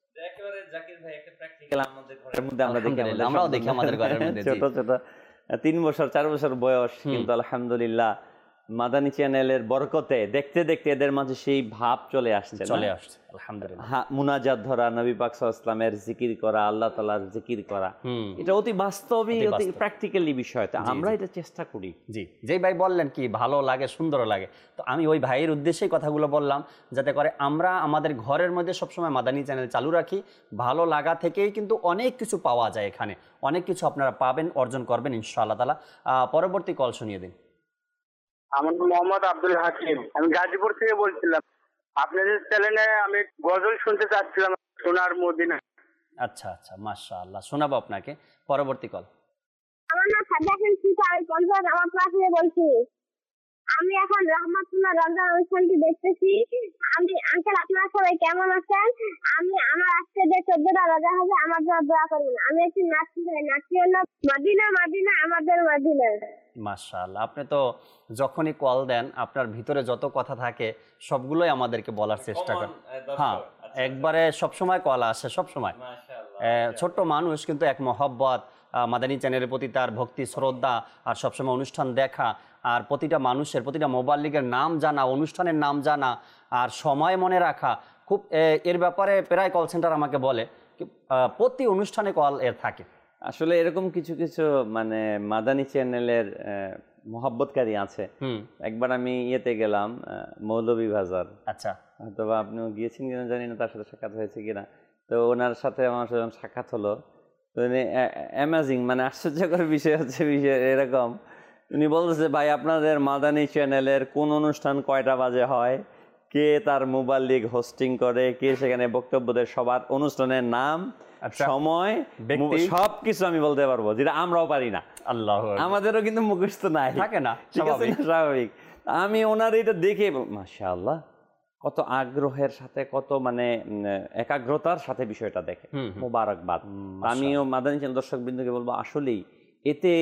আমরাও দেখি আমাদের ঘরের মধ্যে ছোট ছোট 3 বছর 4 বছর বয়স, কিন্তু আলহামদুলিল্লাহ মাদানী চ্যানেলের বরকতে দেখতে দেখতে এদের মাঝে সেই ভাব চলে আসছে আলহামদুলিল্লাহ। হ্যাঁ, মুনাজাত ধরা, নবী পাক সাল্লাল্লাহু আলাইহি ওয়াসাল্লামের জিকির করা, আল্লাহ তাআলার জিকির করা, এটা অতি বাস্তবই, অতি প্র্যাকটিক্যালি বিষয়। তো আমরা এটা চেষ্টা করি। জি, যেই ভাই বললেন কি ভালো লাগে, সুন্দরও লাগে, তো আমি ওই ভাইয়ের উদ্দেশ্যেই কথাগুলো বললাম, যাতে করে আমরা আমাদের ঘরের মধ্যে সবসময় মাদানী চ্যানেল চালু রাখি। ভালো লাগা থেকেই কিন্তু অনেক কিছু পাওয়া যায়, এখানে অনেক কিছু আপনারা পাবেন, অর্জন করবেন ইনশাআল্লাহ তাআলা। পরবর্তী কল শুনিয়ে দিন। আমার নাম মোহাম্মদ আব্দুল হাকিম, আমি গাজীপুর থেকে বলছিলাম। আপনাদের চ্যানেলে আমি গজল শুনতে চাচ্ছিলাম, সোনার মদিনা। আচ্ছা আচ্ছা, মাশাআল্লাহ, শোনাবো আপনাকে। পরবর্তী কল। আমার নাম সাজ্জাদ সিতা, আমি কলকাতা আমার ক্লাস থেকে বলছি। আমি এখন রহমাতুল্লাহ রমজান অনুষ্ঠানটি দেখতেছি। আমি আঙ্কেল, আপনারা সবাই কেমন আছেন? আমার আজকে যে 14টা রোজা হবে, আমার জন্য দোয়া করবেন। আমি একটি নাচ চাই, নাচটি হলো মদিনা মদিনা আমাদের মদিনা। মাশাআল্লাহ, আপনি তো যখনই কল দেন আপনার ভিতরে যত কথা থাকে সবগুলোই আমাদেরকে বলার চেষ্টা করেন। হ্যাঁ, একবারে সবসময় কল আসে, সবসময়। ছোট্ট মানুষ কিন্তু এক মহব্বত, মাদানী চ্যানেলের প্রতি তার ভক্তি শ্রদ্ধা, আর সবসময় অনুষ্ঠান দেখা, আর প্রতিটা মানুষের, প্রতিটা মোবাল্লিগের নাম জানা, অনুষ্ঠানের নাম জানা, আর সময় মনে রাখা, খুব এর ব্যাপারে প্রায় কল সেন্টার আমাকে বলে, প্রতি অনুষ্ঠানে কল এর থাকে। আসলে এরকম কিছু কিছু মানে মাদানী চ্যানেলের মোহাব্বতকারী আছে। একবার আমি ইয়েতে গেলাম মৌলভীবাজার, আচ্ছা, হয়তো বা আপনিও গিয়েছেন কিনা জানি না, তার সাথে সাক্ষাৎ হয়েছে কিনা। তো ওনার সাথে আমার যখন সাক্ষাৎ হলো, তো উনি অ্যামেজিং, মানে আশ্চর্যকর বিষয় হচ্ছে বিষয় এরকম, উনি বলতেছে ভাই আপনাদের মাদানী চ্যানেলের কোন অনুষ্ঠান কয়টা বাজে হয়, কে তার মুবাল্লিগ হোস্টিং করে, কে সেখানে বক্তব্য দেয়, সবার অনুষ্ঠানের নাম, সময়, সবকিছু আমি বলতে পারবো, যেটা আমরাও পারি না। আল্লাহ, আমাদেরও কিন্তু মুখস্থ নাই, থাকে না, স্বাভাবিক। আমি ওনার এটা দেখে মাশাআল্লাহ কত আগ্রহের সাথে, কত মানে একাগ্রতার সাথে বিষয়টা দেখে, মোবারকবাদ। আমিও মাদানী চ্যানেল দর্শকবৃন্দকে বলবো, আসলেই এতে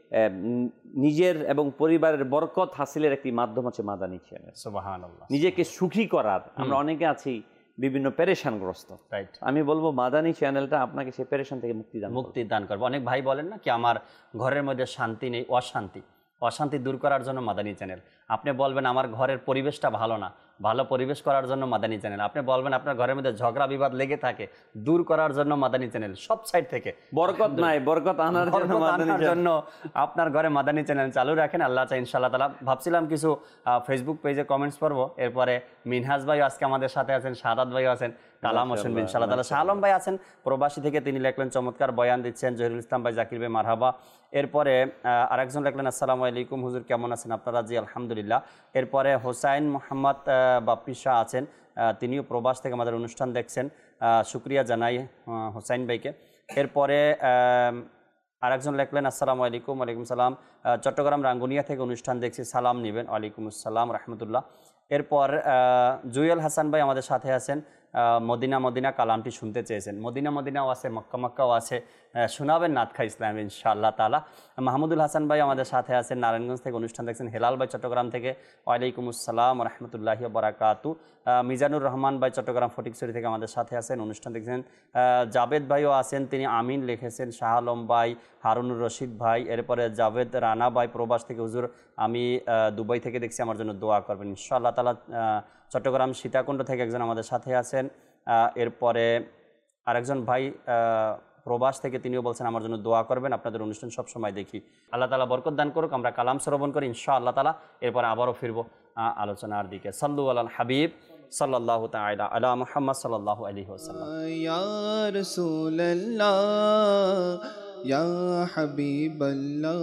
নিজের এবং পরিবারের বরকত হাসিলের একটি মাধ্যম হচ্ছে মাদানী চ্যানেল। সুবহানাল্লাহ, নিজেকে সুখী করার। আমরা অনেকে আছি বিভিন্ন পেরেশানগ্রস্ত, আমি বলবো মাদানী চ্যানেলটা আপনাকে সেই পেরেশান থেকে মুক্তি দান করবে। অনেক ভাই বলেন না কি আমার ঘরের মধ্যে শান্তি নেই, অশান্তি দূর করার জন্য মাদানী চ্যানেল। আপনি বলবেন আমার ঘরের পরিবেশটা ভালো না, ভালো পরিবেশ করার জন্য মাদানী চ্যানেল। আপনি বলবেন আপনার ঘরের মধ্যে ঝগড়া বিবাদ লেগে থাকে, দূর করার জন্য মাদানী চ্যানেল। সব সাইড থেকে বরকত নাই, বরকত আনার জন্য আপনার ঘরে মাদানী চ্যানেল চালু রাখেন। আল্লাহ চাই ইনশাআল্লাহ তাআলা। ভাবছিলাম কিছু ফেসবুক পেজে কমেন্টস পড়বো, এরপরে মিনহাজ ভাই আজকে আমাদের সাথে আছেন, শাহাদাত ভাই আছেন, কালাম হোসেন ইনশাআল্লাহ তাআলা, শাহ আলম ভাই আছেন প্রবাসী থেকে, তিনি লেখলেন চমৎকার বয়ান দিচ্ছেন, জহিরুল ইসলাম ভাই, জাকির ভাই মারহাবা। এরপরে আরেকজন লেখলেন আসসালামু আলাইকুম হুজুর, কেমন আছেন আপনারা? জি আলহামদুলিল্লাহ। এরপরে হোসাইন মোহাম্মদ বাপ্পি শাহ আছেন, তিনিও প্রবাস থেকে আমাদের অনুষ্ঠান দেখছেন, শুক্রিয়া জানাই হোসাইন ভাইকে। এরপরে আরেকজন লেখলেন আসসালামু আলাইকুম। ওয়ালাইকুম সালাম, চট্টগ্রাম রাঙ্গুনিয়া থেকে অনুষ্ঠান দেখছি, সালাম নেবেন। ওয়ালাইকুম আসসালাম রহমতুল্লাহ। এরপর জুয়েল হাসান ভাই আমাদের সাথে আছেন, মদিনা কালামটি শুনতে চেয়েছেন। মদিনাও আছে, মক্কাও আছে, শোনাবেন নাতখা ইসলাম ইনশাআল্লাহ তাআলা। মাহমুদুল হাসান ভাই আমাদের সাথে আছেন, নারায়ণগঞ্জ থেকে অনুষ্ঠান দেখছেন। হেলাল ভাই চট্টগ্রাম থেকে, ওয়ালাইকুম আসসালাম রহমতুল্লাহি ওয়া বারাকাতু। মিজানুর রহমান ভাই চট্টগ্রাম ফটিকছড়ি থেকে আমাদের সাথে আছেন, অনুষ্ঠান দেখছেন। জাভেদ ভাইও আছেন, তিনি আমিন লিখেছেন। শাহ আলম ভাই, হারুনুর রশিদ ভাই, এরপরে জাভেদ রানা ভাই প্রবাস থেকে, হুজুর আমি দুবাই থেকে দেখছি, আমার জন্য দোয়া করবেন ইনশাআল্লাহ তাআলা। চট্টগ্রাম সীতাকুণ্ড থেকে একজন আমাদের সাথে আছেন। এরপরে আরেকজন ভাই প্রবাস থেকে, তিনিও বলছেন আমার জন্য দোয়া করবেন, আপনাদের অনুষ্ঠান সবসময় দেখি। আল্লাহ তাআলা বরকত দান করুক। আমরা কালাম শ্রবণ করি ইনশাআল্লাহ তাআলা, এরপর আবারও ফিরবো আলোচনার দিকে। সাল্লু আলাল হাবিব সাল্লাল্লাহু তাআলা আলা মুহাম্মদ সাল্লাল্লাহু আলাইহি ওয়াসাল্লাম। ইয়া রাসূলুল্লাহ ইয়া হাবিবাল্লাহ,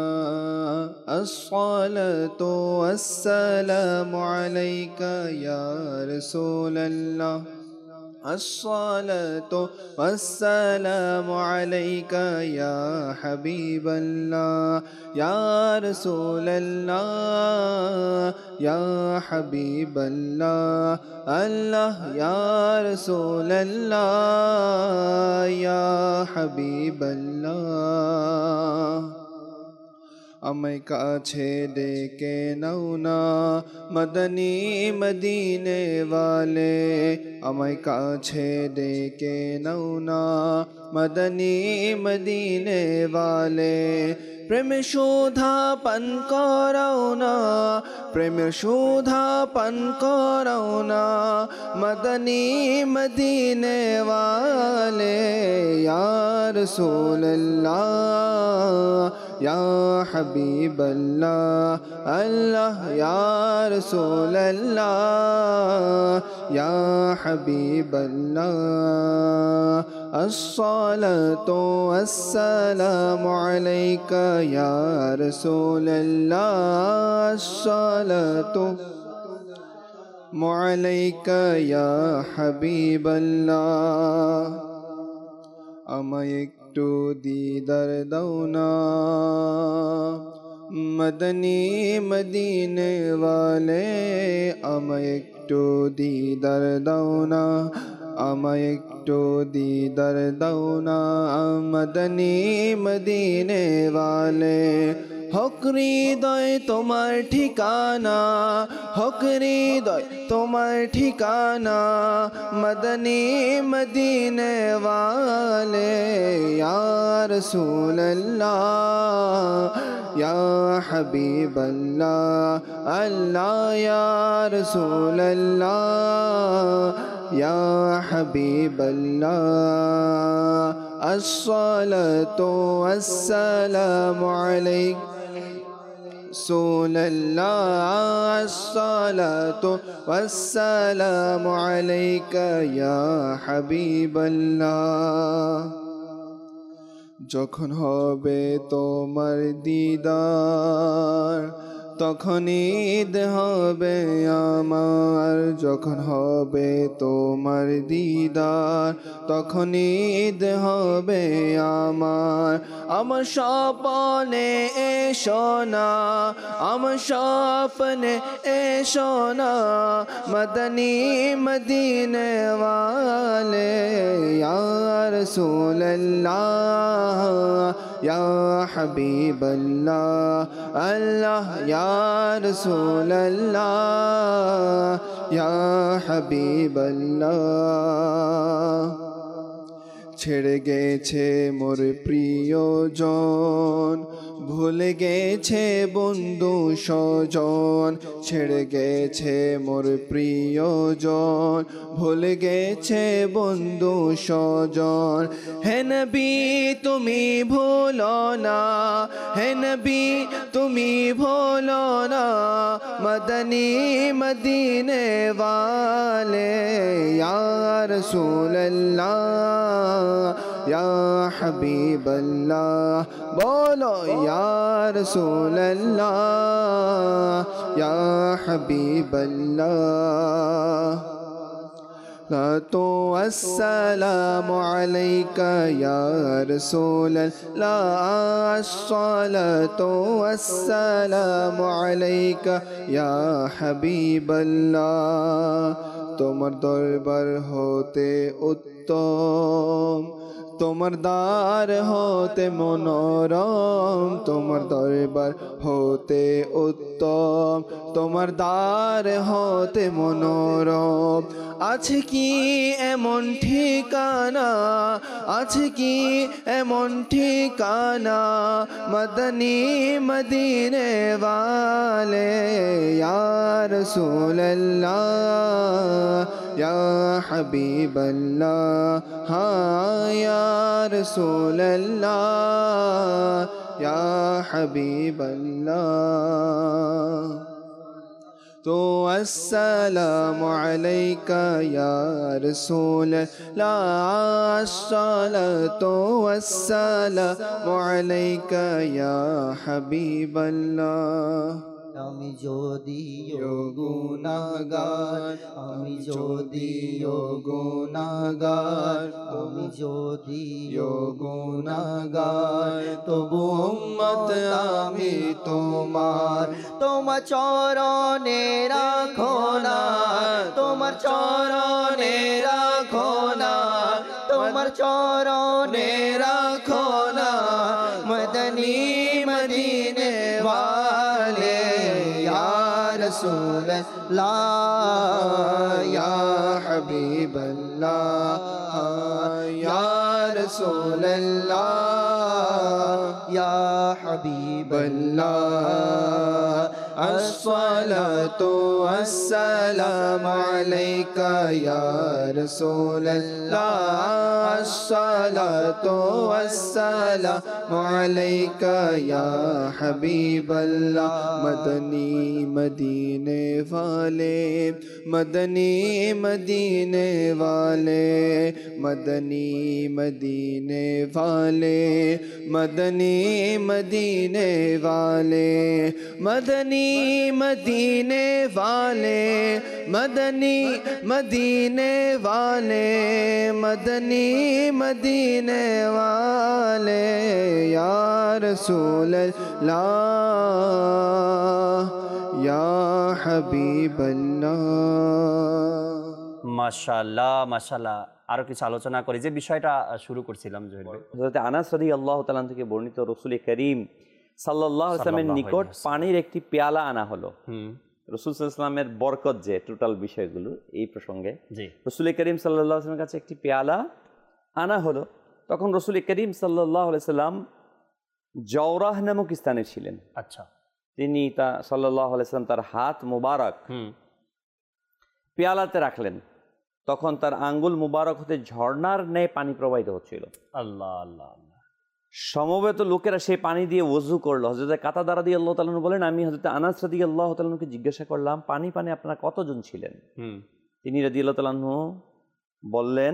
আসসালাতু ওয়াসসালামু আলাইকা ইয়া রাসূলুল্লাহ, আসসালাতু ওয়াসসালামু আলাইকা ইয়া হাবিবাল্লাহ, ইয়া রাসূলুল্লাহ ইয়া হাবিবাল্লাহ, আল্লাহ ইয়া রাসূলুল্লাহ ইয়া হাবিবাল্লাহ। আমায় কাছে ডেকে নাও না মদনী মদিনে ওয়ালে, আমায় কাছে ডেকে নাও না মদনী মদিনে ওয়ালে, প্রেম সুধা পান করাও না, প্রেম সুধা পান করাও না মদনী মদিনে ওয়ালে, ইয়া রাসূলুল্লাহ ইয়া হাবিবাল্লাহ, আল্লাহ ইয়া রাসূলুল্লাহ ইয়া হাবিবাল্লাহ, আসসালাতু ওয়াসসালামু আলাইকা ইয়া রাসূলুল্লাহ, আসসালাতু আলাইকা ইয়া হাবিবাল্লাহ। আমায় একটু দিদার দাও না মদনী মদিনে ওয়ালে, আমায় একটু দিদার দাও না, আমায় একটু দিদার দাও না মদনী মদিনে ওয়ালে, হক হৃদয় তোমার ঠিকানা, হক হৃদয় তোমার ঠিকানা মদনী মদিনে ওয়ালে, ইয়া রাসূলুল্লাহ या हबीब अल्लाह अल्लाह या रसूल अल्लाह या हबीब अल्लाह अस्सलातु वस्सलामु अलैका रसूल अल्लाह अस्सलातु वस्सलामु अलैका या हबीब अल्लाह যখন হবে তোমার দিদার তখন ঈদ হবে আমার যখন হবে তোমার দিদার তখন ঈদ হবে আমার আমার স্বপ্নে এসো না আমার স্বপ্নে এসো না মদনী মদিনে ওয়ালে ইয়া রাসূলুল্লাহ ইয়া হাবিবাল্লাহ আল্লাহ ইয়া রাসূলুল্লাহ ইয়া হাবিবাল্লাহ ছেড়ে গেছে মোর প্রিয়জন ভুলে গেছে বন্ধু স্বজন ছেড়ে গেছে মোর প্রিয়জন ভুলে গেছে বন্ধু স্বজন হে নবী তুমি ভুলো না হে নবী তুমি ভুলো না মদনী মদিনে वाले या रसूल अल्लाह या हबीब अल्लाह बोलो या रसूल अल्लाह या हबीब अल्लाह तो अस्सलामु अलैका या रसूल अल्लाह अस्सलातु वस्सलामु अलैका या हबीब अल्लाह তোমার দরবার হতে উত্তম তোমার দ্বার হতে মনোরম তোমার দরবার হতে উত্তম তোমার দ্বার হতে মনোরম আছে কি এমন ঠিকানা আছে কি এমন ঠিকানা মদনী মদিনে वाले या रसूल अल्लाह या हबीब अल्लाह हाँ या रसूल अल्लाह या हबीब अल्लाह तो अस्सलामु अलैका या रसूल अल्लाह अस्सलातु वस्सलामु अलैका या हबीब अल्लाह আমি যদিও গুনাহগার আমি যদিও গুনাহগার আমি যদিও গুনাহগার তবু উম্মত আমি তোমার তোমার চরণে রাখো না তোমার চরণে রাখো না তোমার চরণে রাখো না মদনী মদিনে वाले रसूल अल्लाह या हबीब अल्लाह या रसूल अल्लाह या हबीब अल्लाह अस्सलातु वस्सलामु अलैका या रसूल अल्लाह अस्सलातु वस्सलामु अलैका या हबीब अल्लाह मदनी मदीने वाले मदनी मदीने वाले मदनी मदीने वाले मदनी मदीने वाले मदनी मदीने वाले मदनी मदीने वाले मदनी मदीने वाले या रसूल अल्लाह या हबीब अल्लाह মাশাআল্লাহ মাশাআল্লাহ আরো কিছু আলোচনা করি যে বিষয়টা শুরু করছিলাম জহির ভাই হযরত আনাস রাদিয়াল্লাহু তাআলা থেকে বর্ণিত রাসূল করিম সাল্লাল্লাহু আলাইহি ওয়াসাল্লামের নিকট পানির একটি পেয়ালা আনা হলো রাসূল সাল্লাল্লাহু আলাইহি ওয়াসাল্লামের বরকত যে টোটাল বিষয়গুলো এই প্রসঙ্গে রাসূল করিম সাল্লাল্লাহু আলাইহি ওয়াসাল্লামের কাছে একটি পেয়ালা আনা হলো তখন রাসূল করিম সাল্লাল্লাহু আলাইহি ওয়াসাল্লাম জওরাহ নামক স্থানে ছিলেন। আচ্ছা। তিনি তা সাল্লাল্লাহু আলাইহি ওয়াসাল্লাম তার হাত মুবারক পেয়ালাতে রাখলেন, তখন তার আঙ্গুল মুবারক হতে ঝর্ণার ন্যায় পানি প্রবাহিত হচ্ছিল। আল্লাহ আল্লাহ আল্লাহ। সমবেত লোকেরা সেই পানি দিয়ে ওযু করলো। হযরত কাতাদা রাদিয়াল্লাহু তাআলা আনহু বলেন, আমি হযরত আনাস রাদিয়াল্লাহু তাআলা আনহুকে জিজ্ঞাসা করলাম, পানি আপনারা কতজন ছিলেন? তিনি রাদিয়াল্লাহু তাআলা আনহু বললেন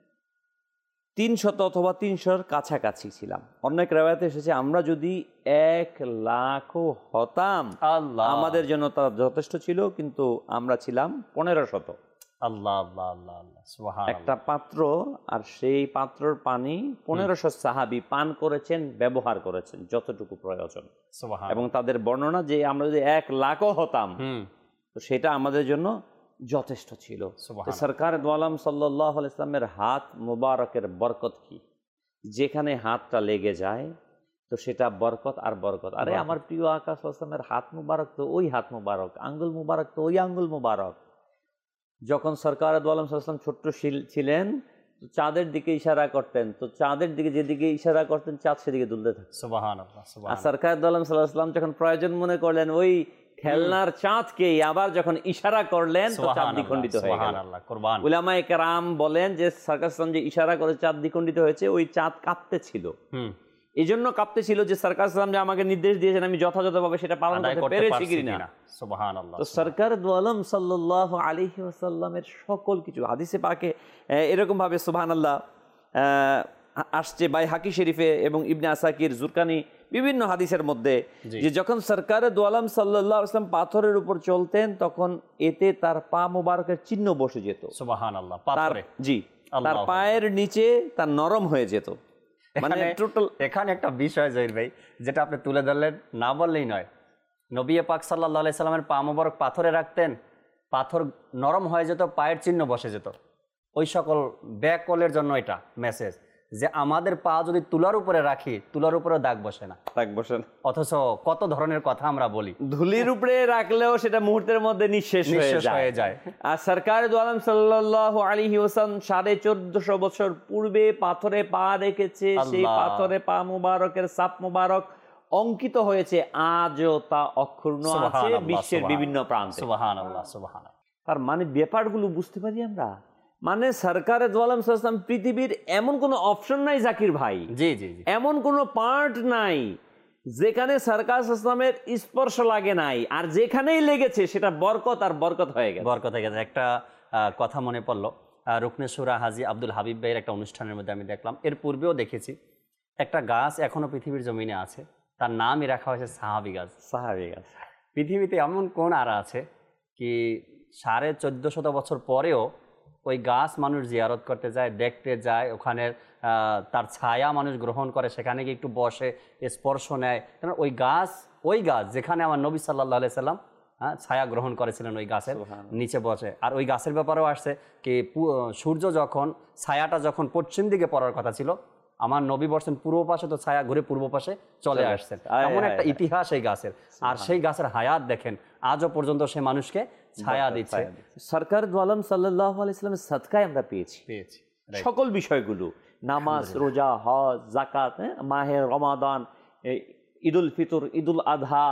300 অথবা 300-র কাছাকাছি ছিলাম। অনেক রিওয়ায়াতে এসেছে আমরা যদি 1,00,000 হতাম আমাদের জন্য তা যথেষ্ট ছিল, কিন্তু আমরা ছিলাম 1500। আল্লাহ আল্লাহ আল্লাহ আল্লাহ, সুবহানাল্লাহ। একটা পাত্র, আর সেই পাত্রর পানি 1500 সাহাবী পান করেছেন, ব্যবহার করেছেন যতটুকু প্রয়োজন। সুবহানাল্লাহ। এবং তাদের বর্ণনা যে আমরা যদি 1,00,000 হতাম তো সেটা আমাদের জন্য যথেষ্ট ছিল। সরকার দু আলম সাল্লাল্লাহু আলাইহি ওয়াসাল্লামের হাত মুবারকের বরকত কি, যেখানে হাতটা লেগে যায় তো সেটা বরকত আর বরকত। আরে আমার প্রিয় আকা সাল্লাল্লাহু আলাইহি ওয়াসাল্লামের হাত মুবারক তো ওই হাত মুবারক, আঙ্গুল মুবারক তো ওই আঙ্গুল মুবারক। যখন সরকার দু আলম সাল্লাল্লাহু আলাইহি ওয়াসাল্লাম ছোট্ট ছিলেন তো চাঁদের দিকে ইশারা করতেন, তো চাঁদের দিকে যেদিকে ইশারা করতেন চাঁদ সেদিকে দুলতে থাকতো। সুবহানাল্লাহ সুবহানাল্লাহ। আর সরকার দু আলম সাল্লাল্লাহু আলাইহি ওয়াসাল্লাম যখন প্রয়োজন মনে করলেন ওই খেলনার চাঁদকে আবার যখন ইশারা করলেন তো চাঁদ দ্বিখণ্ডিত হয়ে গেল। উলামায়ে কেরাম বলেন যে সরকার সাল্লাম যে ইশারা করে চাঁদ দ্বিখণ্ডিত হয়েছে, ওই চাঁদ কাঁপতেছিল। এই জন্য কাঁপতেছিল যে সরকার সাল্লাম যে আমাকে নির্দেশ দিয়েছেন আমি যথাযথভাবে সেটা পালন করতে পেরেছি কিনা। সুবহানাল্লাহ। তো সরকার দু আলম সাল্লাল্লাহু আলাইহি ওয়াসাল্লামের সকল কিছু হাদিসে পাকে এরকম ভাবে সুবহানাল্লাহ আসছে বাইহাকি শরীফে এবং ইবনে আসাকির, জুরকানি বিভিন্ন হাদিসের মধ্যে, যে যখন সরকার দু আলম সাল্লাল্লাহু আলাইহি ওয়াসাল্লাম পাথরের উপর চলতেন তখন এতে তার পা মুবারকের চিহ্ন বসে যেত। সুবহানাল্লাহ। পাথরে, জি, তার পায়ের নিচে তার নরম হয়ে যেত। মানে টোটাল এখানে একটা বিষয় জহির ভাই যেটা আপনি তুলে ধরলেন, না বললেই নয়। নবী পাক সাল্লাল্লাহু আলাইহি সাল্লামের পা মুবারক পাথরে রাখতেন, পাথর নরম হয়ে যেত, পায়ের চিহ্ন বসে যেত। ওই সকল ব্যাকলের জন্য এটা মেসেজ যে আমাদের পা যদি তুলার উপরে রাখি, তুলার উপরে দাগ বসে না, দাগ বসে না। অথচ কত ধরনের কথা আমরা বলি, ধুলির উপরে রাখলেও সেটা মুহূর্তের মধ্যে নিঃশেষ হয়ে যায়। আর সরকার দু আলম সাল্লাল্লাহু আলাইহি ওয়াসাল্লাম 1450 বছর পূর্বে পাথরে পা রেখেছে, সেই পাথরে পা মুবারকের ছাপ মুবারক অঙ্কিত হয়েছে, আজও তা অক্ষুণ্ণ আছে বিশ্বের বিভিন্ন প্রান্তে। সুবহানাল্লাহ সুবহানাল্লাহ। তার মানে ব্যাপারগুলো বুঝতে পারি আমরা। মানে সরকার দু আলম সাল্লাল্লাহু আলাইহি ওয়াসাল্লাম পৃথিবীর এমন কোনো অপশন নাই জাকির ভাই, জি জি, এমন কোনো পার্ট নাই যেখানে সরকার ইসলামের স্পর্শ লাগে নাই, আর যেখানেই লেগেছে সেটা বরকত আর বরকত হয়ে গেছে, বরকত হয়ে গেছে। একটা কথা মনে পড়লো, রুকনে শুরা হাজী আব্দুল হাবিব ভাইয়ের একটা অনুষ্ঠানের মধ্যে আমি দেখলাম, এর পূর্বেও দেখেছি, একটা গাছ এখনো পৃথিবীর জমিনে আছে, তার নামই রাখা হয়েছে সাহাবী গাছ। সাহাবী গাছ। পৃথিবীতে এমন কোন আর আছে কি 1450 বছর পরেও ওই গাছ মানুষ জিয়ারত করতে যায়, দেখতে যায়, ওখানে তার ছায়া মানুষ গ্রহণ করে, সেখানে গিয়ে একটু বসে, স্পর্শ নেয়। কারণ ওই গাছ যেখানে আমার নবী সাল্লাল্লাহু আলাইহি সাল্লাম ছায়া গ্রহণ করেছিলেন, ওই গাছের নিচে বসে। আর ওই গাছের ব্যাপারেও আসছে কি সূর্য যখন ছায়াটা যখন পশ্চিম দিকে পড়ার কথা ছিল, আমার নবী বসছেন পূর্ব পাশে, তো ছায়া ঘুরে পূর্ব পাশে চলে আসছেন। এমন একটা ইতিহাস এই গাছের। আর সেই গাছের হায়াত দেখেন, আজও পর্যন্ত সে মানুষকে ছায়া দিচ্ছে। সরকার দু আলম সাল্লাল্লাহু আলাইহি সাল্লামের সাদকায় আমরা পেয়েছি সকল বিষয়গুলো, নামাজ, রোজা, হজ, যাকাত, মাহে রমাদান, ঈদুল ফিতর, ঈদুল আযহা,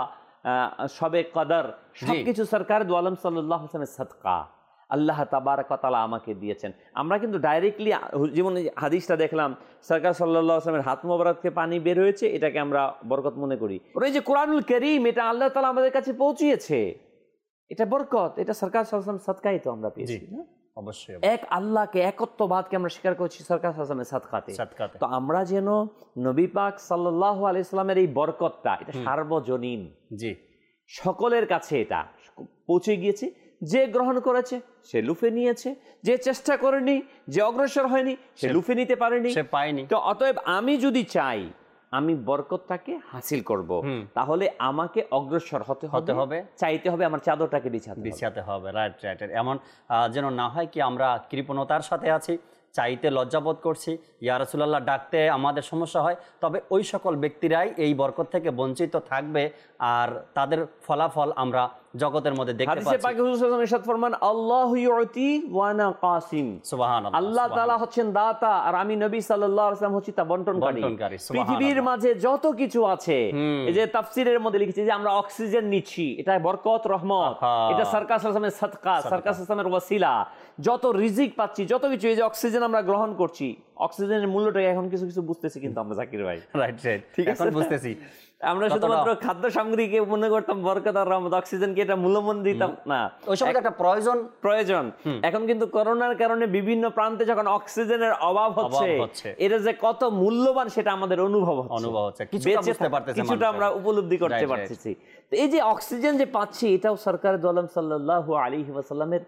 শবে কদর, সবকিছু সরকার দু আলম সাল্লাল্লাহু আলাইহি সাল্লামের সাদকা আল্লাহ তাবারক ওয়া তাআলা আমাকে দিয়েছেন। আমরা কিন্তু ডাইরেক্টলি যেমন হাদিসটা দেখলাম, সরকার সাল্লাল্লাহু আলাইহি ওয়াসাল্লামের হাত মোবারককে পানি বের হয়েছে, এটাকে আমরা বরকত মনে করি। ওই যে কোরআনুল কারীম, এটা আল্লাহ তাআলা আমাদের কাছে পৌঁছিয়েছে, এটা বরকত, এটা সরকার সাল্লাল্লাহু আলাইহি ওয়াসাল্লামের সাদকাই তো আমরা পেয়েছি না? অবশ্যই। এক আল্লাহকে, একত্ববাদকে আমরা স্বীকার করছি সরকার সাল্লাল্লাহু আলাইহি ওয়াসাল্লামের সাদকাতে। তো আমরা যেন নবী পাক সাল্লাল্লাহু আলাইহি ওয়াসাল্লামের এই বরকতটা, এটা সার্বজনীন, জি, সকলের কাছে এটা পৌঁছে গিয়েছে। যে গ্রহণ করেছে সে লুফে নিয়েছে, যে চেষ্টা করেনি, যে অগ্রসর হয়নি সে লুফে নিতে পারেনি, সে পায়নি। তো অতএব আমি যদি চাই আমি বরকতটাকে হাসিল করব, তাহলে আমাকে অগ্রসর হতে হবে, চাইতে হবে, আমার চাদরটাকে বিছাতে হবে। Right right. এমন যেন না হয় কি আমরা কৃপণতার সাথে আছি, চাইতে লজ্জাবোধ করছি, ইয়া রাসূলুল্লাহ ডাকতে আমাদের সমস্যা হয়, তবে ওই সকল ব্যক্তিরাই এই বরকত থেকে বঞ্চিত থাকবে, আর তাদের ফলাফল আমরা জগতের মধ্যে দেখতে হাদিসে পাচ্ছি। পাকে হুজুর সাল্লাল্লাহু আলাইহি ওয়াসাল্লাম ইরশাদ ফরমান আল্লাহু ইউতি ওয়া আনা কাসিম। সুবহানাল্লাহ, আল্লাহ তাআলা হচ্ছেন দাতা আর আমি নবী সাল্লাল্লাহু আলাইহি ওয়াসাল্লাম হচ্ছি তা বন্টনকারী। সুবহানাল্লাহ। পৃথিবীর মাঝে যত কিছু আছে, এই যে তাফসীরের মধ্যে লিখেছে যে আমরা অক্সিজেন নিচ্ছি, এটা বরকত রহমত, এটা সরকার সাল্লামের সাদকা, সরকার সাল্লামের ওয়াসিলা, যত রিজিক পাচ্ছি, যত কিছু, এই যে অক্সিজেন আমরা গ্রহণ করছি, অক্সিজেনের মূল্যটা এখন কিছু কিছু বুঝতেছি কিন্তু আমরা, জাকির ভাই। রাইট রাইট, ঠিক আছে, এখন বুঝতেছি। আমরা শুধুমাত্র খাদ্য সামগ্রীকে মনে করতাম বরকত আর রহমত, অক্সিজেনকে এটা মূল্যমান দিতাম না, ওই সময় একটা প্রয়োজন। এখন কিন্তু করোনার কারণে বিভিন্ন প্রান্তে যখন অক্সিজেনের অভাব হচ্ছে, এটা যে কত মূল্যবান সেটা আমাদের অনুভব হচ্ছে, কিছুটা আমরা উপলব্ধি করতে পারতেছি। তো এই যে অক্সিজেন যে পাচ্ছি, এটাও সরকার দো আলম সাল্লাল্লাহু আলাইহি ওয়াসাল্লামের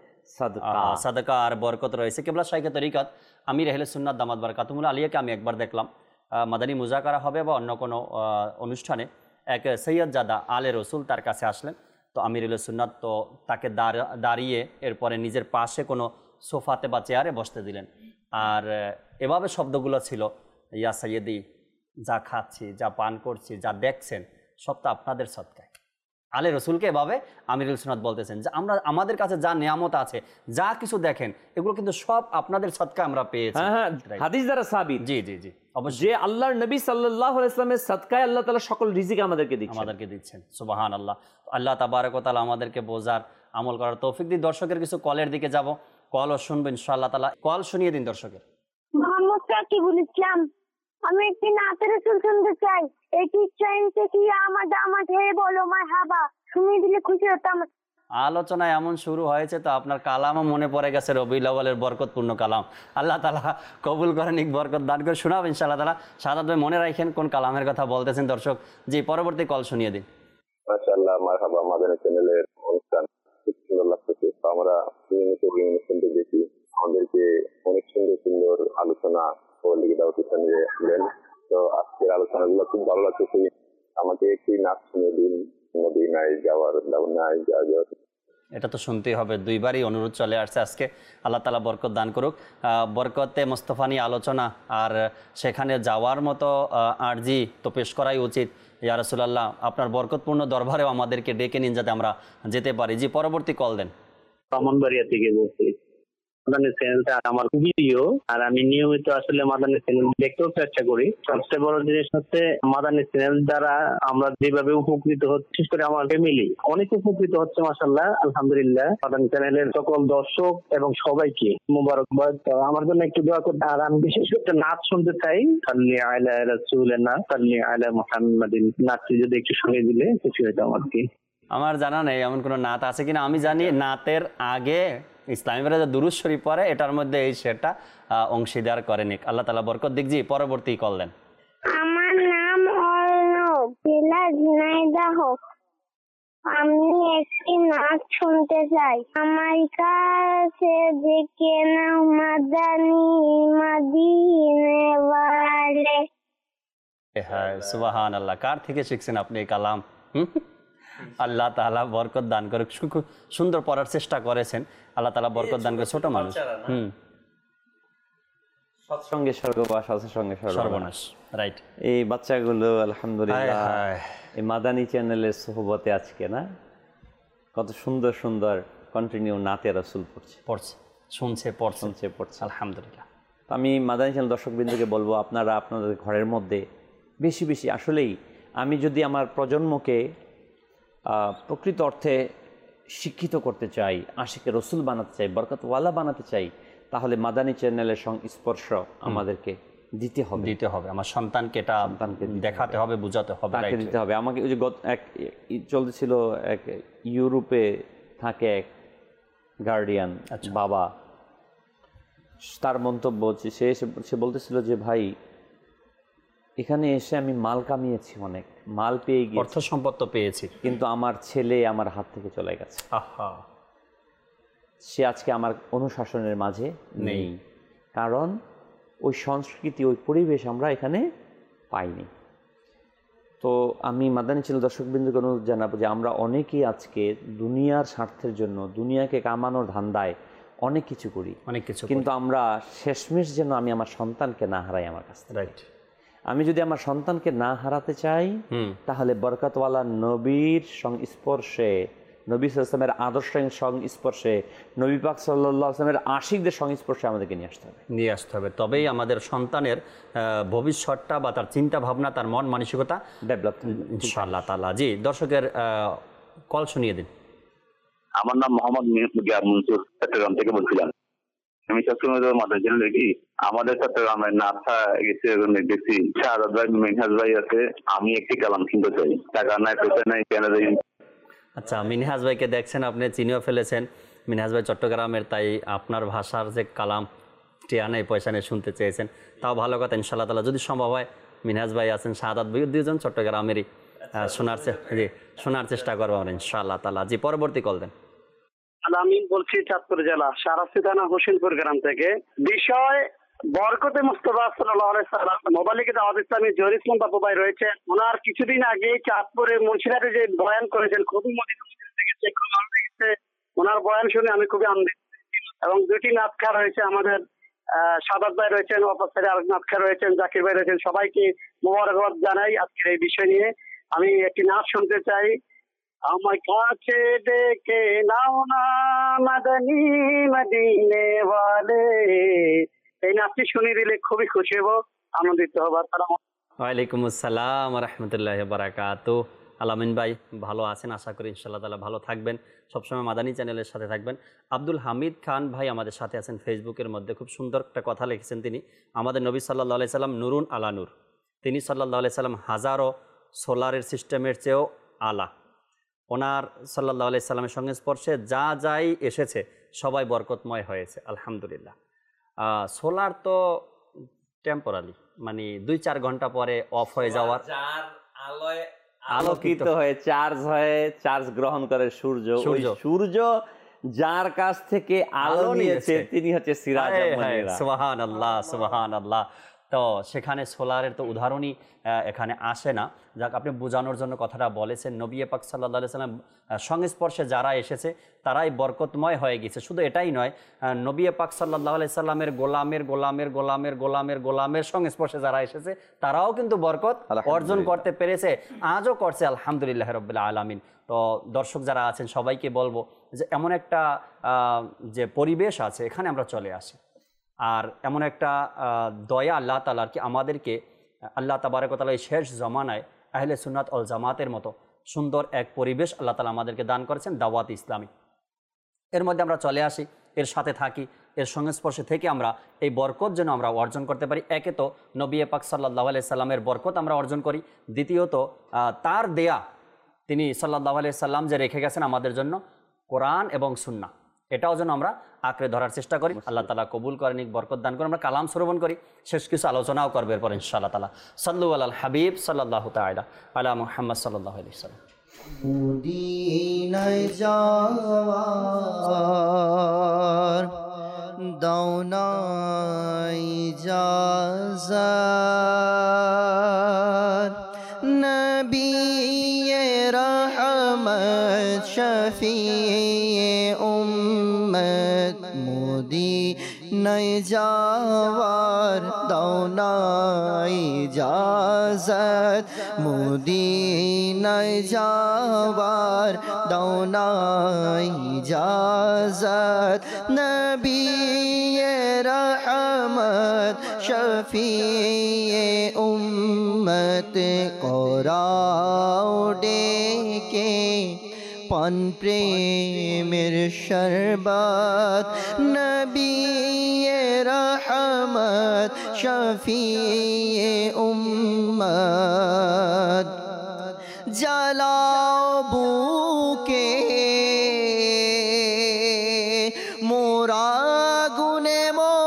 সাদকা আর বরকত রয়েছে। কিবলা শাইখে তরিকত আমির আহলে সুন্নাত দামাত বারাকাতুহুল আলিয়াকে আমি একবার দেখলাম, মাদানী মুজাকারা হবে বা অন্য কোনো অনুষ্ঠানে, এক সৈয়দজাদা আলে রসুল তার কাছে আসলেন। তো আমির আহলে সুন্নাত তো তাকে দাঁড়িয়ে এরপরে নিজের পাশে কোনো সোফাতে বা চেয়ারে বসতে দিলেন। আর এভাবে শব্দগুলো ছিল, ইয়া সৈয়দি, যা খাচ্ছি, যা পান করছি, যা দেখছেন, সব তো আপনাদের সদকায়। আলে রসুলকে এভাবে আমিরুল সুন্নাত বলতেছেন যে আমরা, আমাদের কাছে যা নিয়ামত আছে, যা কিছু দেখেন, এগুলো কিন্তু সব আপনাদের সদকা আমরা পেয়েছি। হাদিস দ্বারা সাবিত। জি জি জি, অবশ্যই। যে আল্লাহর নবী সাল্লাল্লাহু আলাইহি ওয়াসাল্লামের সদকায় আল্লাহ তাআলা সকল রিজিক আমাদেরকে দিচ্ছেন। সুবহানাল্লাহ। আল্লাহ তাবারক ওয়া তাআলা আমাদেরকে বোঝার, আমল করার তৌফিক দিন। দর্শকের কিছু কলের দিকে যাব, কলও শুনবো ইনশাআল্লাহ তাআলা। কল শুনিয়ে দিন দর্শকের। মোহাম্মদ সাকিবুল ইসলাম, আমি একটি নাতে রাসূল শুনতে চাই। এটি চাইতে কি আমার দামাত হে বলো মারহাবা, শুনিয়ে দিলে খুশি হতাম। আলোচনা এমন শুরু হয়েছে তো আপনার কালামও মনে পড়ে গেছে, রবিউল আউয়ালের বরকতপূর্ণ কালাম। আল্লাহ তাআলা কবুল করেন, বরকত দান করে শোনাবেন ইনশাআল্লাহ তাআলা। সাদাত ভাই মনে রাখেন কোন কালামের কথা বলতেছেন দর্শক। জি, পরবর্তী কল শুনিয়ে দিন। মাশাআল্লাহ, মারহাবা। মাদানী চ্যানেলের অনুষ্ঠান খুব সুন্দর লাগতেছে। আমরা নিয়মিত অনুষ্ঠানটি দেখি, আমাদেরকে অনেক সুন্দর সুন্দর আলোচনা ও লিখিত দিলেন। তো আজকের আলোচনাগুলো খুব ভালো লাগতেছে। আমাকে একটি নাচ শুনিয়ে দিন, মদিনায় যাওয়ার নাই যাওয়ার। এটা তো শুনতেই হবে, দুইবারই অনুরোধ চলে আসছে আজকে। আল্লাহ তাআলা বরকত দান করুক। বরকতে মোস্তফা নিয়ে আলোচনা, আর সেখানে যাওয়ার মতো আরজি তো পেশ করাই উচিত। ইয়া রাসূলুল্লাহ, আপনার বরকতপূর্ণ দরবারেও আমাদেরকে ডেকে নিন যাতে আমরা যেতে পারি। জি, পরবর্তী কল দেন। ব্রাহ্মণবাড়িয়া থেকে বলছি। মাদানী চ্যানেলটা আমার খুবই প্রিয়, আর আমি নিয়মিত আসলে মাদানী চ্যানেল দেখতেও চেষ্টা করি। সবচেয়ে বড় জিনিস হচ্ছে মাদানী চ্যানেল দ্বারা আমরা যেভাবে উপকৃত হচ্ছি, বিশেষ করে আমার ফ্যামিলি অনেক উপকৃত হচ্ছে মাশাআল্লাহ, আলহামদুলিল্লাহ। মাদানী চ্যানেলের সকল দর্শক এবং সবাইকে মোবারকবাদ। আমার জন্য একটু দোয়া করতে। আর আমি বিশেষ করে নাচ শুনতে চাই, সাল্লি আলা রাসূলিনা সাল্লি আলা মুহাম্মাদিন, নাচটি যদি একটু শুনে দিলে খুশি হইতাম আর কি। আমার জানা নেই এমন কোনো নাত আছে কিনা। আমি জানি নাতের আগে ইসলামী যে দুরূদ শরীফ পড়ে, এটার মধ্যে এই শেরটা অংশীদার করে নিক। আল্লাহ তাআলা বরকত দিক। জি, পরবর্তী কল দেন। আমার নাম অর্ণব, জেলা ঝিনাইদহ। আমি একটি নাচ শুনতে চাই। আমার কাছে দেখে নাও মাদানী মদিনে ওয়ালে। হ্যাঁ, সুবহানাল্লাহ। কার থেকে শিখছেন আপনি এই কালাম? আল্লাহ তাআলা বরকত দান করে। সুন্দর পড়ার চেষ্টা করেছেন, আল্লাহ তাআলা বরকত দান করে। ছোট মানুষ, সৎসঙ্গে স্বর্গবাস, আছে সঙ্গে সর্বনাশ। রাইট। এই বাচ্চাগুলো আলহামদুলিল্লাহ এই মাদানী চ্যানেলের সোহবতে আজকে না কত সুন্দর সুন্দর কন্টিনিউ নাতে রাসূল পড়ছে, শুনছে। আলহামদুলিল্লাহ। আমি মাদানী চ্যানেল দর্শকবৃন্দকে বলবো, আপনারা আপনাদের ঘরের মধ্যে বেশি বেশি, আসলেই আমি যদি আমার প্রজন্মকে প্রকৃত অর্থে শিক্ষিত করতে চাই, আশিকে রসুল বানাতে চাই, বরকতওয়ালা বানাতে চাই, তাহলে মাদানী চ্যানেলের স্পর্শ আমাদেরকে দিতে হবে। আমার সন্তানকে এটা দেখাতে হবে, বুঝাতে হবে, দিতে হবে। আমাকে ওই যে এক চলতেছিল, এক ইউরোপে থাকে এক গার্ডিয়ান বাবা, তার মন্তব্য হচ্ছে, সে বলতেছিল যে ভাই, এখানে এসে আমি মাল কামিয়েছি, অনেক মাল পেয়ে গিয়ে, অর্থ সম্পদ তো পেয়েছি, কিন্তু আমার ছেলে আমার হাত থেকে চলে গেছে। সে আজকে আমার অনুশাসনের মাঝে নেই, কারণ ওই সংস্কৃতি, ওই পরিবেশ আমরা এখানে পাইনি। তো আমি মাদানী চ্যানেল দর্শকবৃন্দকে অনুরোধ জানাবো যে আমরা অনেকেই আজকে দুনিয়ার স্বার্থের জন্য, দুনিয়াকে কামানোর ধান্দায় অনেক কিছু করি, কিন্তু আমরা শেষমেশ যেন আমি আমার সন্তানকে না হারাই আমার কাছ থেকে। রাইট। আমি যদি আমার সন্তানকে না হারাতে চাই, তাহলে বরকতওয়ালা নবীর সংস্পর্শে নবী সাল্লাল্লাহু আলাইহি ওয়াসাল্লামের আদর্শের সংস্পর্শে, নবী পাক সাল্লাল্লাহু আলাইহি ওয়াসাল্লামের আশিকদের সংস্পর্শে আমাদেরকে নিয়ে আসতে হবে। তবেই আমাদের সন্তানের ভবিষ্যৎটা বা তার চিন্তা ভাবনা, তার মন মানসিকতা ডেভেলপ ইনশাআল্লাহ তাআলা। জি, দর্শকের কল শুনিয়ে দিন। আমার নাম মোহাম্মদ গিয়ার মনসুর, চট্টগ্রাম থেকে বলছিলাম। আমি সবসময় মাথায় জেনে দেখি আমাদের চট্টগ্রামের নাথা গেছে, দেখছি শাহাদাত ভাই, মিনহাজ ভাই আছে। আমি একটি কালাম কিনতে চাই, টাকা নাই, পয়সা নাই, কেন যাই। আচ্ছা, মিনহাজ ভাইকে দেখছেন, আপনি চিনিও ফেলেছেন। মিনহাজ ভাই চট্টগ্রামের, তাই আপনার ভাষার যে কালাম টিয়া নেই পয়সা নেই শুনতে চেয়েছেন, তাও ভালো কথা। ইনশাআল্লাহ তাআলা যদি সম্ভব হয়, মিনহাজ ভাই আছেন, শাহাদাত ভাই, দুজন চট্টগ্রামেরই, শোনার চেষ্টা করবো আমরা ইনশাআল্লাহ তাআলা। জি, পরবর্তী কল দেন। আমি বলছি চাঁদপুর জেলা শাহরাস্তি থানা হোসেনপুর গ্রাম থেকে। বিষয় বরকতে মুস্তাফা সাল্লাল্লাহু আলাইহি সাল্লাম মোবালিকে দাওয়াত ইসলামী জহির ইসলাম বাবু ভাই রয়েছেন। ওনার কিছুদিন আগে চাঁদপুরে মুন্সিরাতে যে বয়ান করেছেন, খুবই মনে ওনার বয়ান শুনে আমি খুবই আনন্দিত। এবং দুটি নাতখা রয়েছে আমাদের, সাদাত ভাই রয়েছেন, অপর সাইডে আরেক নাতখা রয়েছেন, জাকির ভাই রয়েছেন। সবাইকে মোবারকবাদ জানাই আজকের এই বিষয় নিয়ে। আমি একটি নাচ শুনতে চাই। আমার কাছে ডেকে নাও না মাদানী মদিনে ওয়ালে, এই নাচটি শুনিয়ে দিলে খুবই খুশি হব, আনন্দিত হব। আসসালামু ওয়ালাইকুম আসসালাম ওয়া রাহমাতুল্লাহি ওয়া বারাকাতুহু। আলামিন ভাই ভালো আছেন, আশা করি ইনশাআল্লাহ তাআলা ভালো থাকবেন, সবসময় মাদানী চ্যানেলের সাথে থাকবেন। আব্দুল হামিদ খান ভাই আমাদের সাথে আছেন ফেসবুকের মধ্যে, খুব সুন্দর একটা কথা লিখেছেন তিনি। আমাদের নবী সাল্লাল্লাহু আলাইহি সাল্লাম নুরুন আলা নূর, তিনি সাল্লাল্লাহু আলাইহি সাল্লাম হাজারো সোলারের সিস্টেমের চেয়েও আলা। ওনার সাল্লাল্লাহু আলাইহি সাল্লামের সংস্পর্শে যা যাই এসেছে সবাই বরকতময় হয়েছে, আলহামদুলিল্লাহ। সোলার তো টেম্পোরারি, মানে 2-4 ঘন্টা পরে অফ হয়ে যাওয়ার, আলোকিত হয়ে চার্জ গ্রহণ করে সূর্য। সূর্য যার কাছ থেকে আলো নিয়েছে তিনি হচ্ছে সিরাজুল মুনীরা। সুবহানাল্লাহ, সুবহানাল্লাহ। তো সেখানে সোলারের তো উদাহরণই এখানে আসে না। যাক, আপনি বোঝানোর জন্য কথাটা বলেছেন। নবী পাক সাল্লাল্লাহু আলাইহি সাল্লাম সংস্পর্শে যারা এসেছে তারাই বরকতময় হয়ে গেছে। শুধু এটাই নয়, নবী পাক সাল্লাল্লাহু আলাইহি সাল্লামের গোলামের সংস্পর্শে যারা এসেছে তারাও কিন্তু বরকত অর্জন করতে পেরেছে, আজও করছে, আলহামদুলিল্লাহ রাব্বিল আলামিন। তো দর্শক যারা আছেন সবাইকে বলবো যে এমন একটা যে পরিবেশ আছে, এখানে আমরা চলে আসি। আর এমন একটা দয়া আল্লাহ তাআলার কি আমাদেরকে আল্লাহ তাবারক ওয়া তাআলা এই শেষ জমানায় আহলে সুন্নাত ওয়াল জামাতের মতো সুন্দর এক পরিবেশ আল্লাহ তাআলা আমাদেরকে দান করেছেন, দাওয়াত ইসলামী। এর মধ্যে আমরা চলে আসি, এর সাথে থাকি, এর সংস্পর্শে থেকে আমরা এই বরকত যেন আমরা অর্জন করতে পারি। একে তো নবী পাক সাল্লাল্লাহু আলাইহি সাল্লামের বরকত আমরা অর্জন করি, দ্বিতীয়ত তার দেয়া, তিনি সাল্লাল্লাহু আলাইহি সাল্লাম যে রেখে গেছেন আমাদের জন্য কোরআন এবং সুন্নাহ, এটাও যেন আমরা আঁকড়ে ধরার চেষ্টা করি। আল্লাহ তাআলা কবুল করেন, বরকত দান করে। আমরা কালাম শ্রবণ করি, শেষ কিছু আলোচনাও করবে এরপর ইনশাআল্লাহ তাআলা। সাল্লু আলাল হাবিব সাল্লাল্লাহু তাআলা আলা মুহাম্মদ সাল্লাল্লাহু আলাইহি ওয়াসাল্লাম। মদিনায় যাওয়ার দাও না ইজাজত, নবিয়ে রহমত শফিয়ে উম্মত, মদিনায় যাওয়ার দাও না ইজাজত, মদিনায় যাওয়ার দাও না ইজাজত, নবিয়ে রহমত শফিয়ে উম্মত, করাও ডেকে পান প্রেমের শরবত, নবিয়ে রহমত শফিয়ে উম্মত, জ্বালাও বুকে মোরা গুনে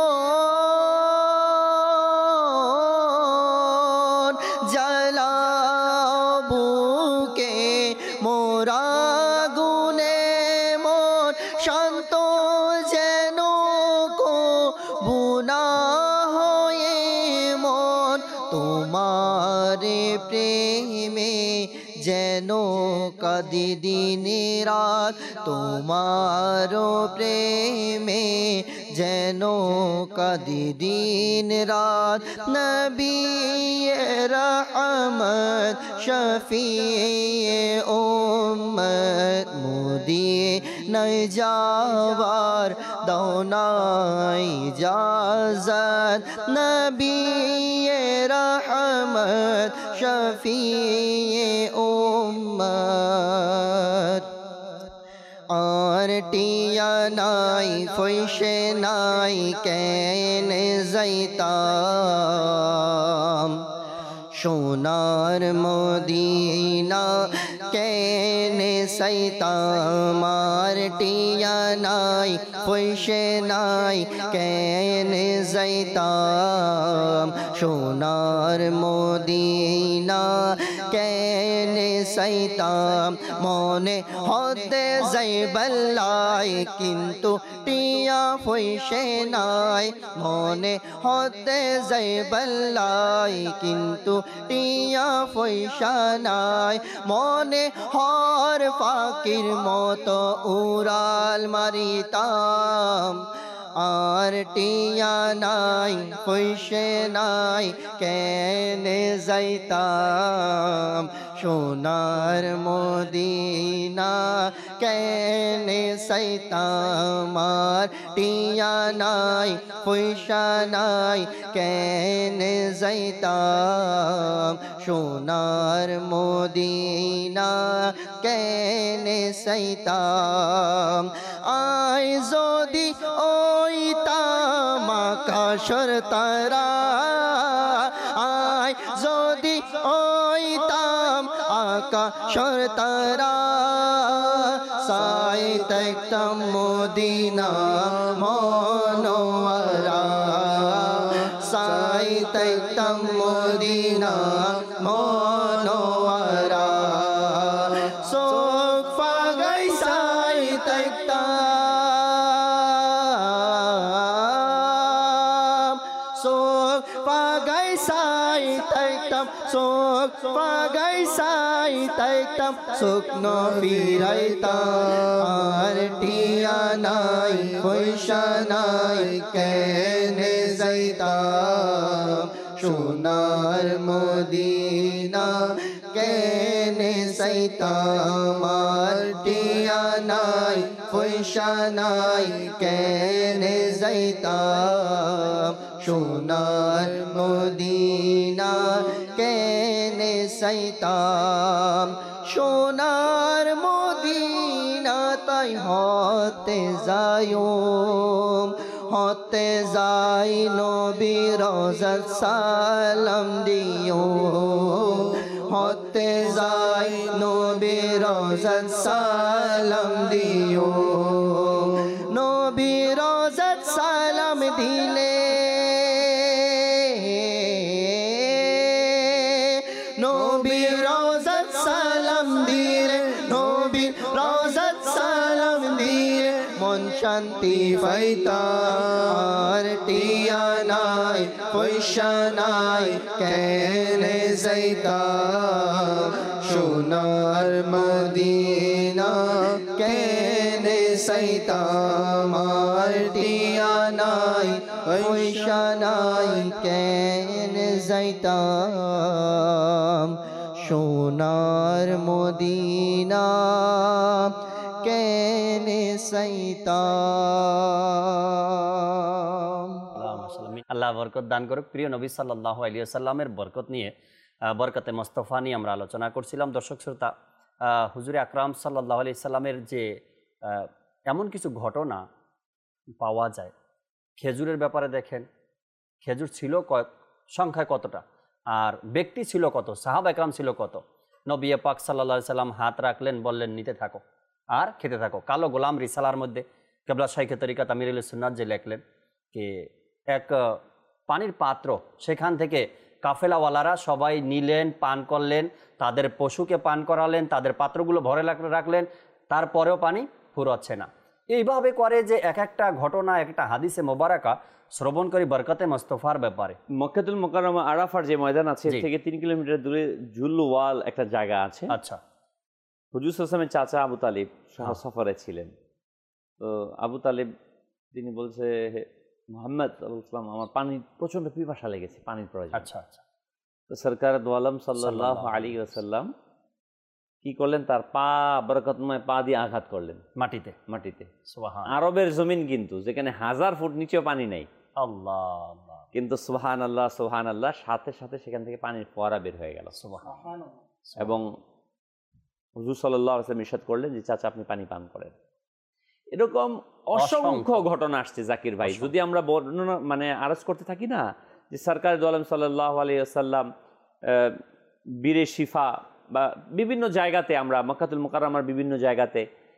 মন, জ্বালাও বুকে মোরা গুনে মন, শান্ত যেন বুনা হয়ে মন, তোমার প্রেমে যেন কাঁদি দিন রাত, তোমার প্রেমে যেন কাঁদি দিন রাত, নবী রহমত শফিয়ে উম্মত, মদিনায় যাওয়ার দাও না ইজাজত, নবী রহমত শফিয়ে উম্মত। আর টিয়া নাই ফৈশে নাই কেনে যাইতাম, সোনার মদিনা কেনে সাইতাম। আর টিয়া নাই পয়সে নাই কেনে যাইতাম, সোনার মদিনা কেনে সাইতাম। মনে হতে যাইবাল্লাই কিন্তু টিয়া পয়সে নাই, মনে হতে যাইবাল্লাই কিন্তু টিয়া পয়সা নাই। মনে হর ফাকির মতো উড়াল মারিতাম, আর টিয়া নাই পয়সে নাই কেনে যাইতাম, সোনার মদিনা কেনে সাইতাম। আর টিয়া নাই পয়সা নাই কেনে যাইতাম, সোনার মদিনা কেনে সাইতাম। আই যদি ওইতাম আকাশের তারা, আই যদি ওইতাম আকাশের তারা, সাই দেখতাম মদিনা মনোয়ারা, সাই দেখতাম মদিনা মনোয়ারা। চোখ পাগাই সাই দেখতাম, চোখ পাগাই সাই দেখতাম, চোখ পাগাই সাই দেখতাম, শুকনো ফিরাইতাম। আর টিয়া নাই পয়সা নাই কেনে যাইতাম, সোনার মদিনা কেনে সাইতাম। আর টিয়া নাই পয়সা নাই কেনে যাইতাম, সোনার মদিনা কেনে সাইতাম। সোনার মদিনা তাই হতে যায়ো, হতে যাই নবীর রওজাত সালাম দিও, হতে যাই নবীর রওজাত সালাম দিও। নবীর রওজাত সালাম দিলে, নবীর রওজাত সালাম দিলে, নবীর রওজাত সালাম দিলে মন শান্তি পাইতাম। টিয়া নাই পয়সা নাই কেনে যাইতাম, সোনার মদিনা কেনে সাইতাম। আর টিয়া নাই পয়সা নাই কেনে যাইতাম, সোনার মদিনা কেনে সাইতাম। আল্লাহ বরকত দান করুক। প্রিয় নবী সাল্লাল্লাহু আলাইহি ওয়াসাল্লামের বরকত নিয়ে, বরকতে মোস্তফা নিয়ে আমরা আলোচনা করছিলাম। দর্শক শ্রোতা, হুজুরে আকরাম সাল্লাল্লাহু আলাইহি সাল্লামের যে এমন কিছু ঘটনা পাওয়া যায়, খেজুরের ব্যাপারে দেখেন, খেজুর ছিল সংখ্যায় কতটা, আর ব্যক্তি ছিল কত, সাহাবা একরাম ছিল কত। নবী পাক সাল্লাল্লাহু আলাইহি সাল্লাম হাত রাখলেন, বললেন নিতে থাকো আর খেতে থাকো। কালো গোলাম রিসালার মধ্যে কেবলা শাইখে তরিকাত আমিরুল সুন্নাত যে লেখলেন যে এক পানির পাত্র, সেখান থেকে কাফেলাওয়ালারা সবাই নিলেন, পান করলেন, তাদের পশুকে পান করালেন, তাদের পাত্রগুলো ভরে রাখলেন, তারপরেও পানি ফুরোচ্ছে না। এইভাবে করে যে এক একটা ঘটনা, এক একটা হাদিসে মোবারকা শ্রবণ করি বরকতে মোস্তফার ব্যাপারে। মক্কাতুল মুকাররমা আরাফার যে ময়দান আছে থেকে 3 কিলোমিটার দূরে জুল্লুওয়াল একটা জায়গা আছে। আচ্ছা, হুজুর সাল্লাল্লাহু আলাইহি ওয়াসাল্লামের চাচা আবু তালিব সহ সফরে ছিলেন। তো আবু তালিব তিনি বলছে, মোহাম্মদ সাল্লাল্লাহু আমার পানি প্রচন্ড পিপাসা লেগেছে, পানির প্রয়োজন। আচ্ছা আচ্ছা। তো সরকার দু আলম সাল্লাল্লাহু আলাইহি ওয়াসাল্লাম কি করলেন, তার পা বরকতময় পা দিয়ে আঘাত করলেন মাটিতে। মাটিতে। সুবহান। আরবের জমিন কিন্তু, যেখানে 1000 ফুট নিচেও পানি নেই। আল্লাহ আল্লাহ। কিন্তু সুবহানাল্লাহ সুবহানাল্লাহ, সাথে সাথে সেখান থেকে পানির ফোয়ারা বের হয়ে গেল। সুবহান। এবং হুজুর সাল্লাল্লাহু আলাইহি ওয়াসাল্লাম ইরশাদ করলেন যে চাচা আপনি পানি পান করেন। এরকম অসংখ্য ঘটনা আসছে জাকির ভাই, যদি আমরা বর্ণনা মানে আরজ করতে থাকি না, যে সরকার দু আলম সাল্লাল্লাহু আলাইহি ওয়াসাল্লাম বীরে শিফা বা বিভিন্ন জায়গাতে, আমরা মক্কাতুল মুকাররমার বিভিন্ন জায়গাতে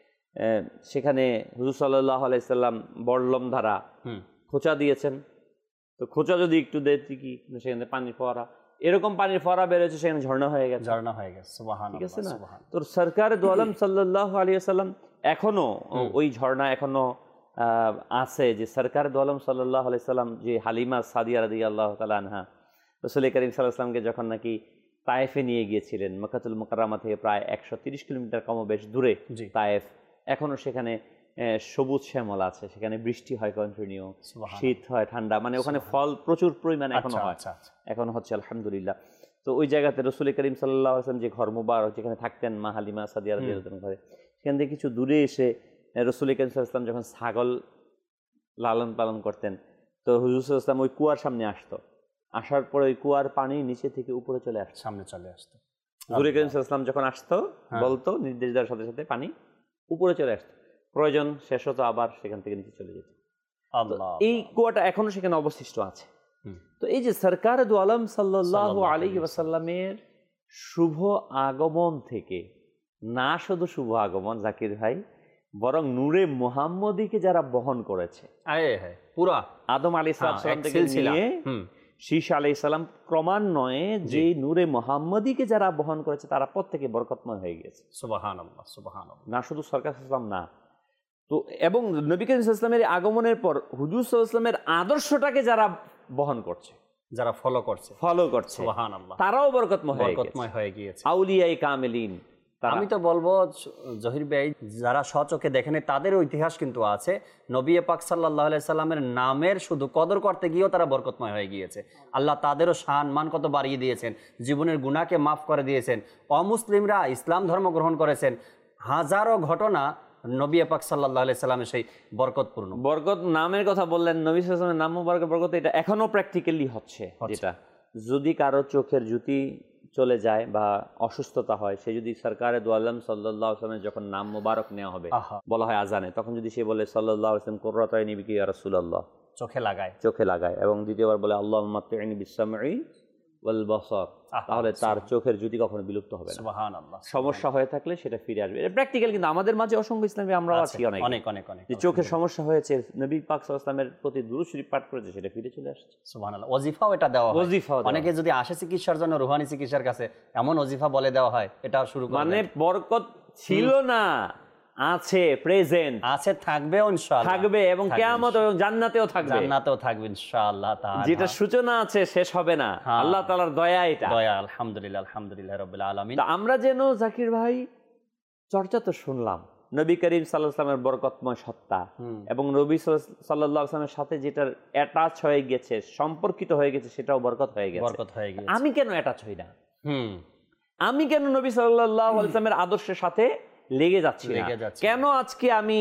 সেখানে হুজুর সাল্লাল্লাহু আলাইহি ওয়াসাল্লাম বড়লম ধারা খোঁচা দিয়েছেন। তো খোঁচা যদি একটু দেখি কি সেখানে পানির ফোয়ারা, এরকম পানির ফোয়ারা বেরোচ্ছে, সেখানে ঝর্ণা হয়ে গেছে, ঝর্ণা হয়ে গেছে। সুবহানাল্লাহ। ঠিক আছে না? তো সরকার দু আলম সাল্লাল্লাহু আলাইহি ওয়াসাল্লাম এখনো ওই ঝর্ণা এখনো আছে, যে সরকার দু আলম সাল্লাল্লাহু আলাইহি ওয়াসাল্লাম যে হালিমা সাদিয়া রাদিয়াল্লাহু তাআলা আনহা রাসূল করিম সাল্লাল্লাহু আলাইহি ওয়াসাল্লামকে যখন নাকি তায়েফে নিয়ে গিয়েছিলেন, মক্কাতুল মুকাররমা থেকে প্রায় 130 কিলোমিটার কমবেশ দূরে তায়েফ, এখনো সেখানে সবুজ শ্যামল আছে, সেখানে বৃষ্টি হয় কন্টিনিউ, শীত হয়, ঠান্ডা, মানে ওখানে ফল প্রচুর পরিমাণে এখনো হয়, এখনো হচ্ছে আলহামদুলিল্লাহ। তো ওই জায়গাতে রাসূল করিম সাল্লাল্লাহু আলাইহি ওয়াসাল্লাম যে ঘর মুবারক যেখানে থাকতেন মা হালিমা সাদিয়া রাদিয়াল্লাহু তাআলা ঘরে, সেখান থেকে কিছু দূরে এসে রাসূল করিম সাল্লাল্লাহু আলাইহি ওয়াসাল্লাম যখন ছাগল লালন পালন করতেন, তো হুজুর সাল্লাল্লাহু আলাইহি ওয়াসাল্লাম ওই কুয়ার সামনে আসতো, আসার পরে ওই কুয়ার পানি নিচে থেকে উপরে চলে আসতো, সামনে চলে আসতো। হুজুর করিম সাল্লাল্লাহু আলাইহি ওয়াসাল্লাম যখন আসতো বলতো, নির্দেশ দেওয়ার সাথে সাথে পানি উপরে চলে আসতো, প্রয়োজন শেষ হতো আবার সেখান থেকে নিচে চলে যেত। এই কুয়াটা এখনো সেখানে অবশিষ্ট আছে। তো এই যে সরকার দু আলম সাল্লাল্লাহু আলাইহি ওয়াসাল্লামের শুভ আগমন থেকে, না শুধু শুভ আগমন জাকির ভাই, বরং নূরে মুহাম্মদীকে যারা বহন করেছে, পুরা আদম আলাইহিস সালাম থেকে নিয়ে শীশ আলাইহিস সালাম, ক্রমান্বয়ে যে নূরে মুহাম্মদীকে যারা বহন করেছে তারা প্রত্যেকে বরকতময় হয়ে গেছে। সুবহানাল্লাহ সুবহানাল্লাহ। না শুধু সরকার সাল্লাম না, তো এবং নবী করিম সাল্লাল্লাহু আলাইহি ওয়াসাল্লামের আগমনের পর হুজুর সাল্লাল্লাহু আলাইহি ওয়াসাল্লামের আদর্শটাকে যারা বহন করছে, যারা ফলো করছে, সুবহানাল্লাহ, তারাও বরকতময় হয়ে গিয়েছে। আউলিয়ায়ে কামিলিন, আমি তো বলবো জহির ভাই, যারা স্বচোখে দেখেনি তাদেরও ইতিহাস কিন্তু আছে। নবী পাক সাল্লাল্লাহু আলাইহি সাল্লামের নামের শুধু কদর করতে গিয়েও তারা বরকতময় হয়ে গিয়েছে। আল্লাহ তাদেরও শান মান কত বাড়িয়ে দিয়েছেন, জীবনের গুনাহকে মাফ করে দিয়েছেন, অমুসলিমরা ইসলাম ধর্ম গ্রহণ করেছেন। হাজারো ঘটনা নবী পাক সাল্লাল্লাহু আলাইহি সাল্লামের সেই বরকতপূর্ণ। বরকত নামের কথা বললেন, নবী সাল্লাল্লাহু আলাইহি ওয়াসাল্লামের নাম মুবারকের বরকত, এটা এখনো প্র্যাকটিক্যালি হচ্ছে। যেটা যদি কারো চোখের জ্যোতি চলে যায় বা অসুস্থতা হয়, সে যদি সরকারে দু আলম সাল্লাল্লাহু আলাইহি ওয়াসাল্লামের যখন নাম মুবারক নেওয়া হবে, বলা হয় আজানে, তখন যদি সে বলে সাল্লাল্লাহু আলাইহি ওয়াসাল্লাম কুররাতু আইনি বিকা ইয়া রাসূলুল্লাহ, চোখে লাগায়, এবং দ্বিতীয়বার বলে আল্লাহুম্মা মাত্তি'নি বিস-সামঈ ওয়াল বাসার, তাহলে তার চোখের জ্যোতি কখনো বিলুপ্ত হবে না। সুবহানাল্লাহ। সমস্যা হয়ে থাকলে সেটা ফিরে আসবে। এটা প্র্যাকটিক্যাল, কিন্তু আমাদের মাঝে অসংখ্য ইসলামী আমরাও আছি অনেক যে চোখের সমস্যা হয়েছে, নবী পাক সাল্লাল্লাহু আলাইহি ওয়াসাল্লামের প্রতি দুরূদ শরীফ পাঠ করেছে, সেটা ফিরে চলে আসছে। সুবহানাল্লাহ। ওজিফাও এটা দেওয়া হয়, অনেকে যদি আসে চিকিৎসার জন্য রুহানি চিকিৎসার কাছে, এমন ওজিফা বলে দেওয়া হয়, এটা শুরু করে। মানে বরকত ছিল না, আছে, প্রেজেন্ট আছে, থাকবে ইনশাআল্লাহ, থাকবে, এবং কিয়ামত এবং জান্নাতেও থাকবে, ইনশাআল্লাহ তাআলা। যেটা সূচনা আছে শেষ হবে না, আল্লাহ তাআলার দয়া, এটা দয়া। আলহামদুলিল্লাহ, আলহামদুলিল্লাহ রাব্বিল আলামিন। আমরা যেন জাকির ভাই চর্চা তো শুনলাম নবী করিম সাল্লাল্লাহু আলাইহি ওয়াসাল্লামের বরকতময় সত্তা, এবং নবী সাল্লাল্লাহু আলাইহি ওয়াসাল্লামের সাথে যেটার অ্যাটাচ হয়ে গেছে, সম্পর্কিত হয়ে গেছে, সেটাও বরকত হয়ে গেছে। আমি কেন অ্যাটাচ হই না? আমি কেন নবী সাল্লাল্লাহু আলাইহি ওয়াসাল্লামের আদর্শের সাথে লেগে যাচ্ছি না? কেন আজকে আমি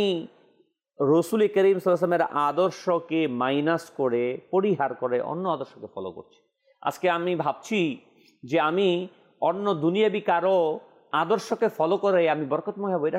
রাসূল করিম সাল্লাল্লাহু আলাইহি ওয়াসাল্লামের আদর্শকে মাইনাস করে, পরিহার করে অন্য আদর্শকে ফলো করছি? আজকে আমি ভাবছি যে আমি অন্য দুনিয়াবি কারো আদর্শকে ফলো করে আমি বরকতময় হব। এটা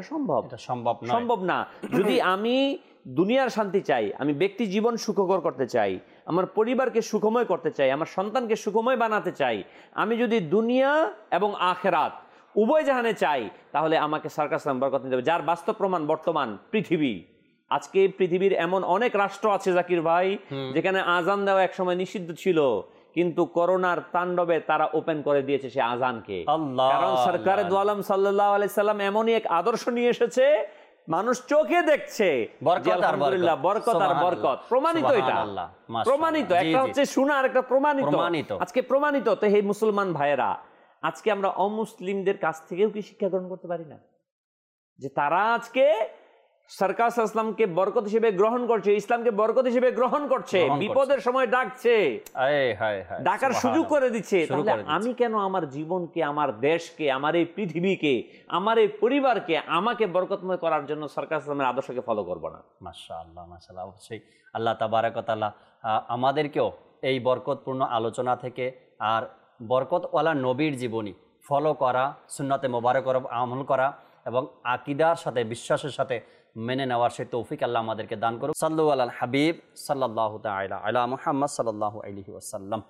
সম্ভব না। যদি আমি দুনিয়ার শান্তি চাই, আমি ব্যক্তি জীবন সুখকর করতে চাই, আমার পরিবারকে সুখময় করতে চাই, আমার সন্তানকে সুখময় বানাতে চাই, আমি যদি দুনিয়া এবং আখিরাত উভয় জাহানে চাই, তাহলে আমাকে সরকার সাল্লাম বরকত নিতে হবে, যার বাস্তব প্রমাণ বর্তমান পৃথিবী। আজকে পৃথিবীর এমন অনেক রাষ্ট্র আছে জাকির ভাই, যেখানে আজান দেওয়া একসময় নিষিদ্ধ ছিল, কিন্তু করোনার তাণ্ডবে তারা ওপেন করে দিয়েছে সে আজানকে। কারণ সরকার দু আলম সাল্লাল্লাহু আলাইহি সাল্লাম এমনই এক আদর্শ নিয়ে এসেছে, মানুষ চোখে দেখছে, আলহামদুলিল্লাহ, বরকত আর বরকত প্রমাণিত। এটা প্রমাণিত, একটা হচ্ছে শোনা আর একটা প্রমাণিত। আজকে প্রমাণিত। তো হে মুসলমান ভাইয়েরা, আজকে আমরা অমুসলিমদের কাছ থেকেও কি শিক্ষা গ্রহণ করতে পারি না? যে তারা আজকে সরকার ইসলামকে বরকত হিসেবে গ্রহণ করছে, ইসলামকে বরকত হিসেবে গ্রহণ করছে, বিপদের সময় ডাকছে, ডাকার সুযোগ করে দিচ্ছে। তাহলে আমি কেন আমার জীবনকে, আমার দেশকে, আমার এই পৃথিবীকে, আমার এই পরিবারকে আমাকে বরকতময় করার জন্য সরকার ইসলামের আদর্শকে ফলো করব না? মাশাআল্লাহ, মাশাআল্লাহ। অবশ্যই আল্লাহ তাবারাক ওয়া তাআলা আমাদেরকেও এই বরকতপূর্ণ আলোচনা থেকে আর বরকতওয়ালা নবীর জীবনী ফলো করা, সুন্নতে মোবারকের আমল করা এবং আকীদার সাথে, বিশ্বাসের সাথে মেনে নেওয়ার সেই তৌফিক আল্লাহ আমাদেরকে দান করুন। সাল্লু আলাল হাবিব সাল্লাল্লাহু তাআলা আলা মুহাম্মদ সাল্লাল্লাহু আলাইহি ওয়াসাল্লাম।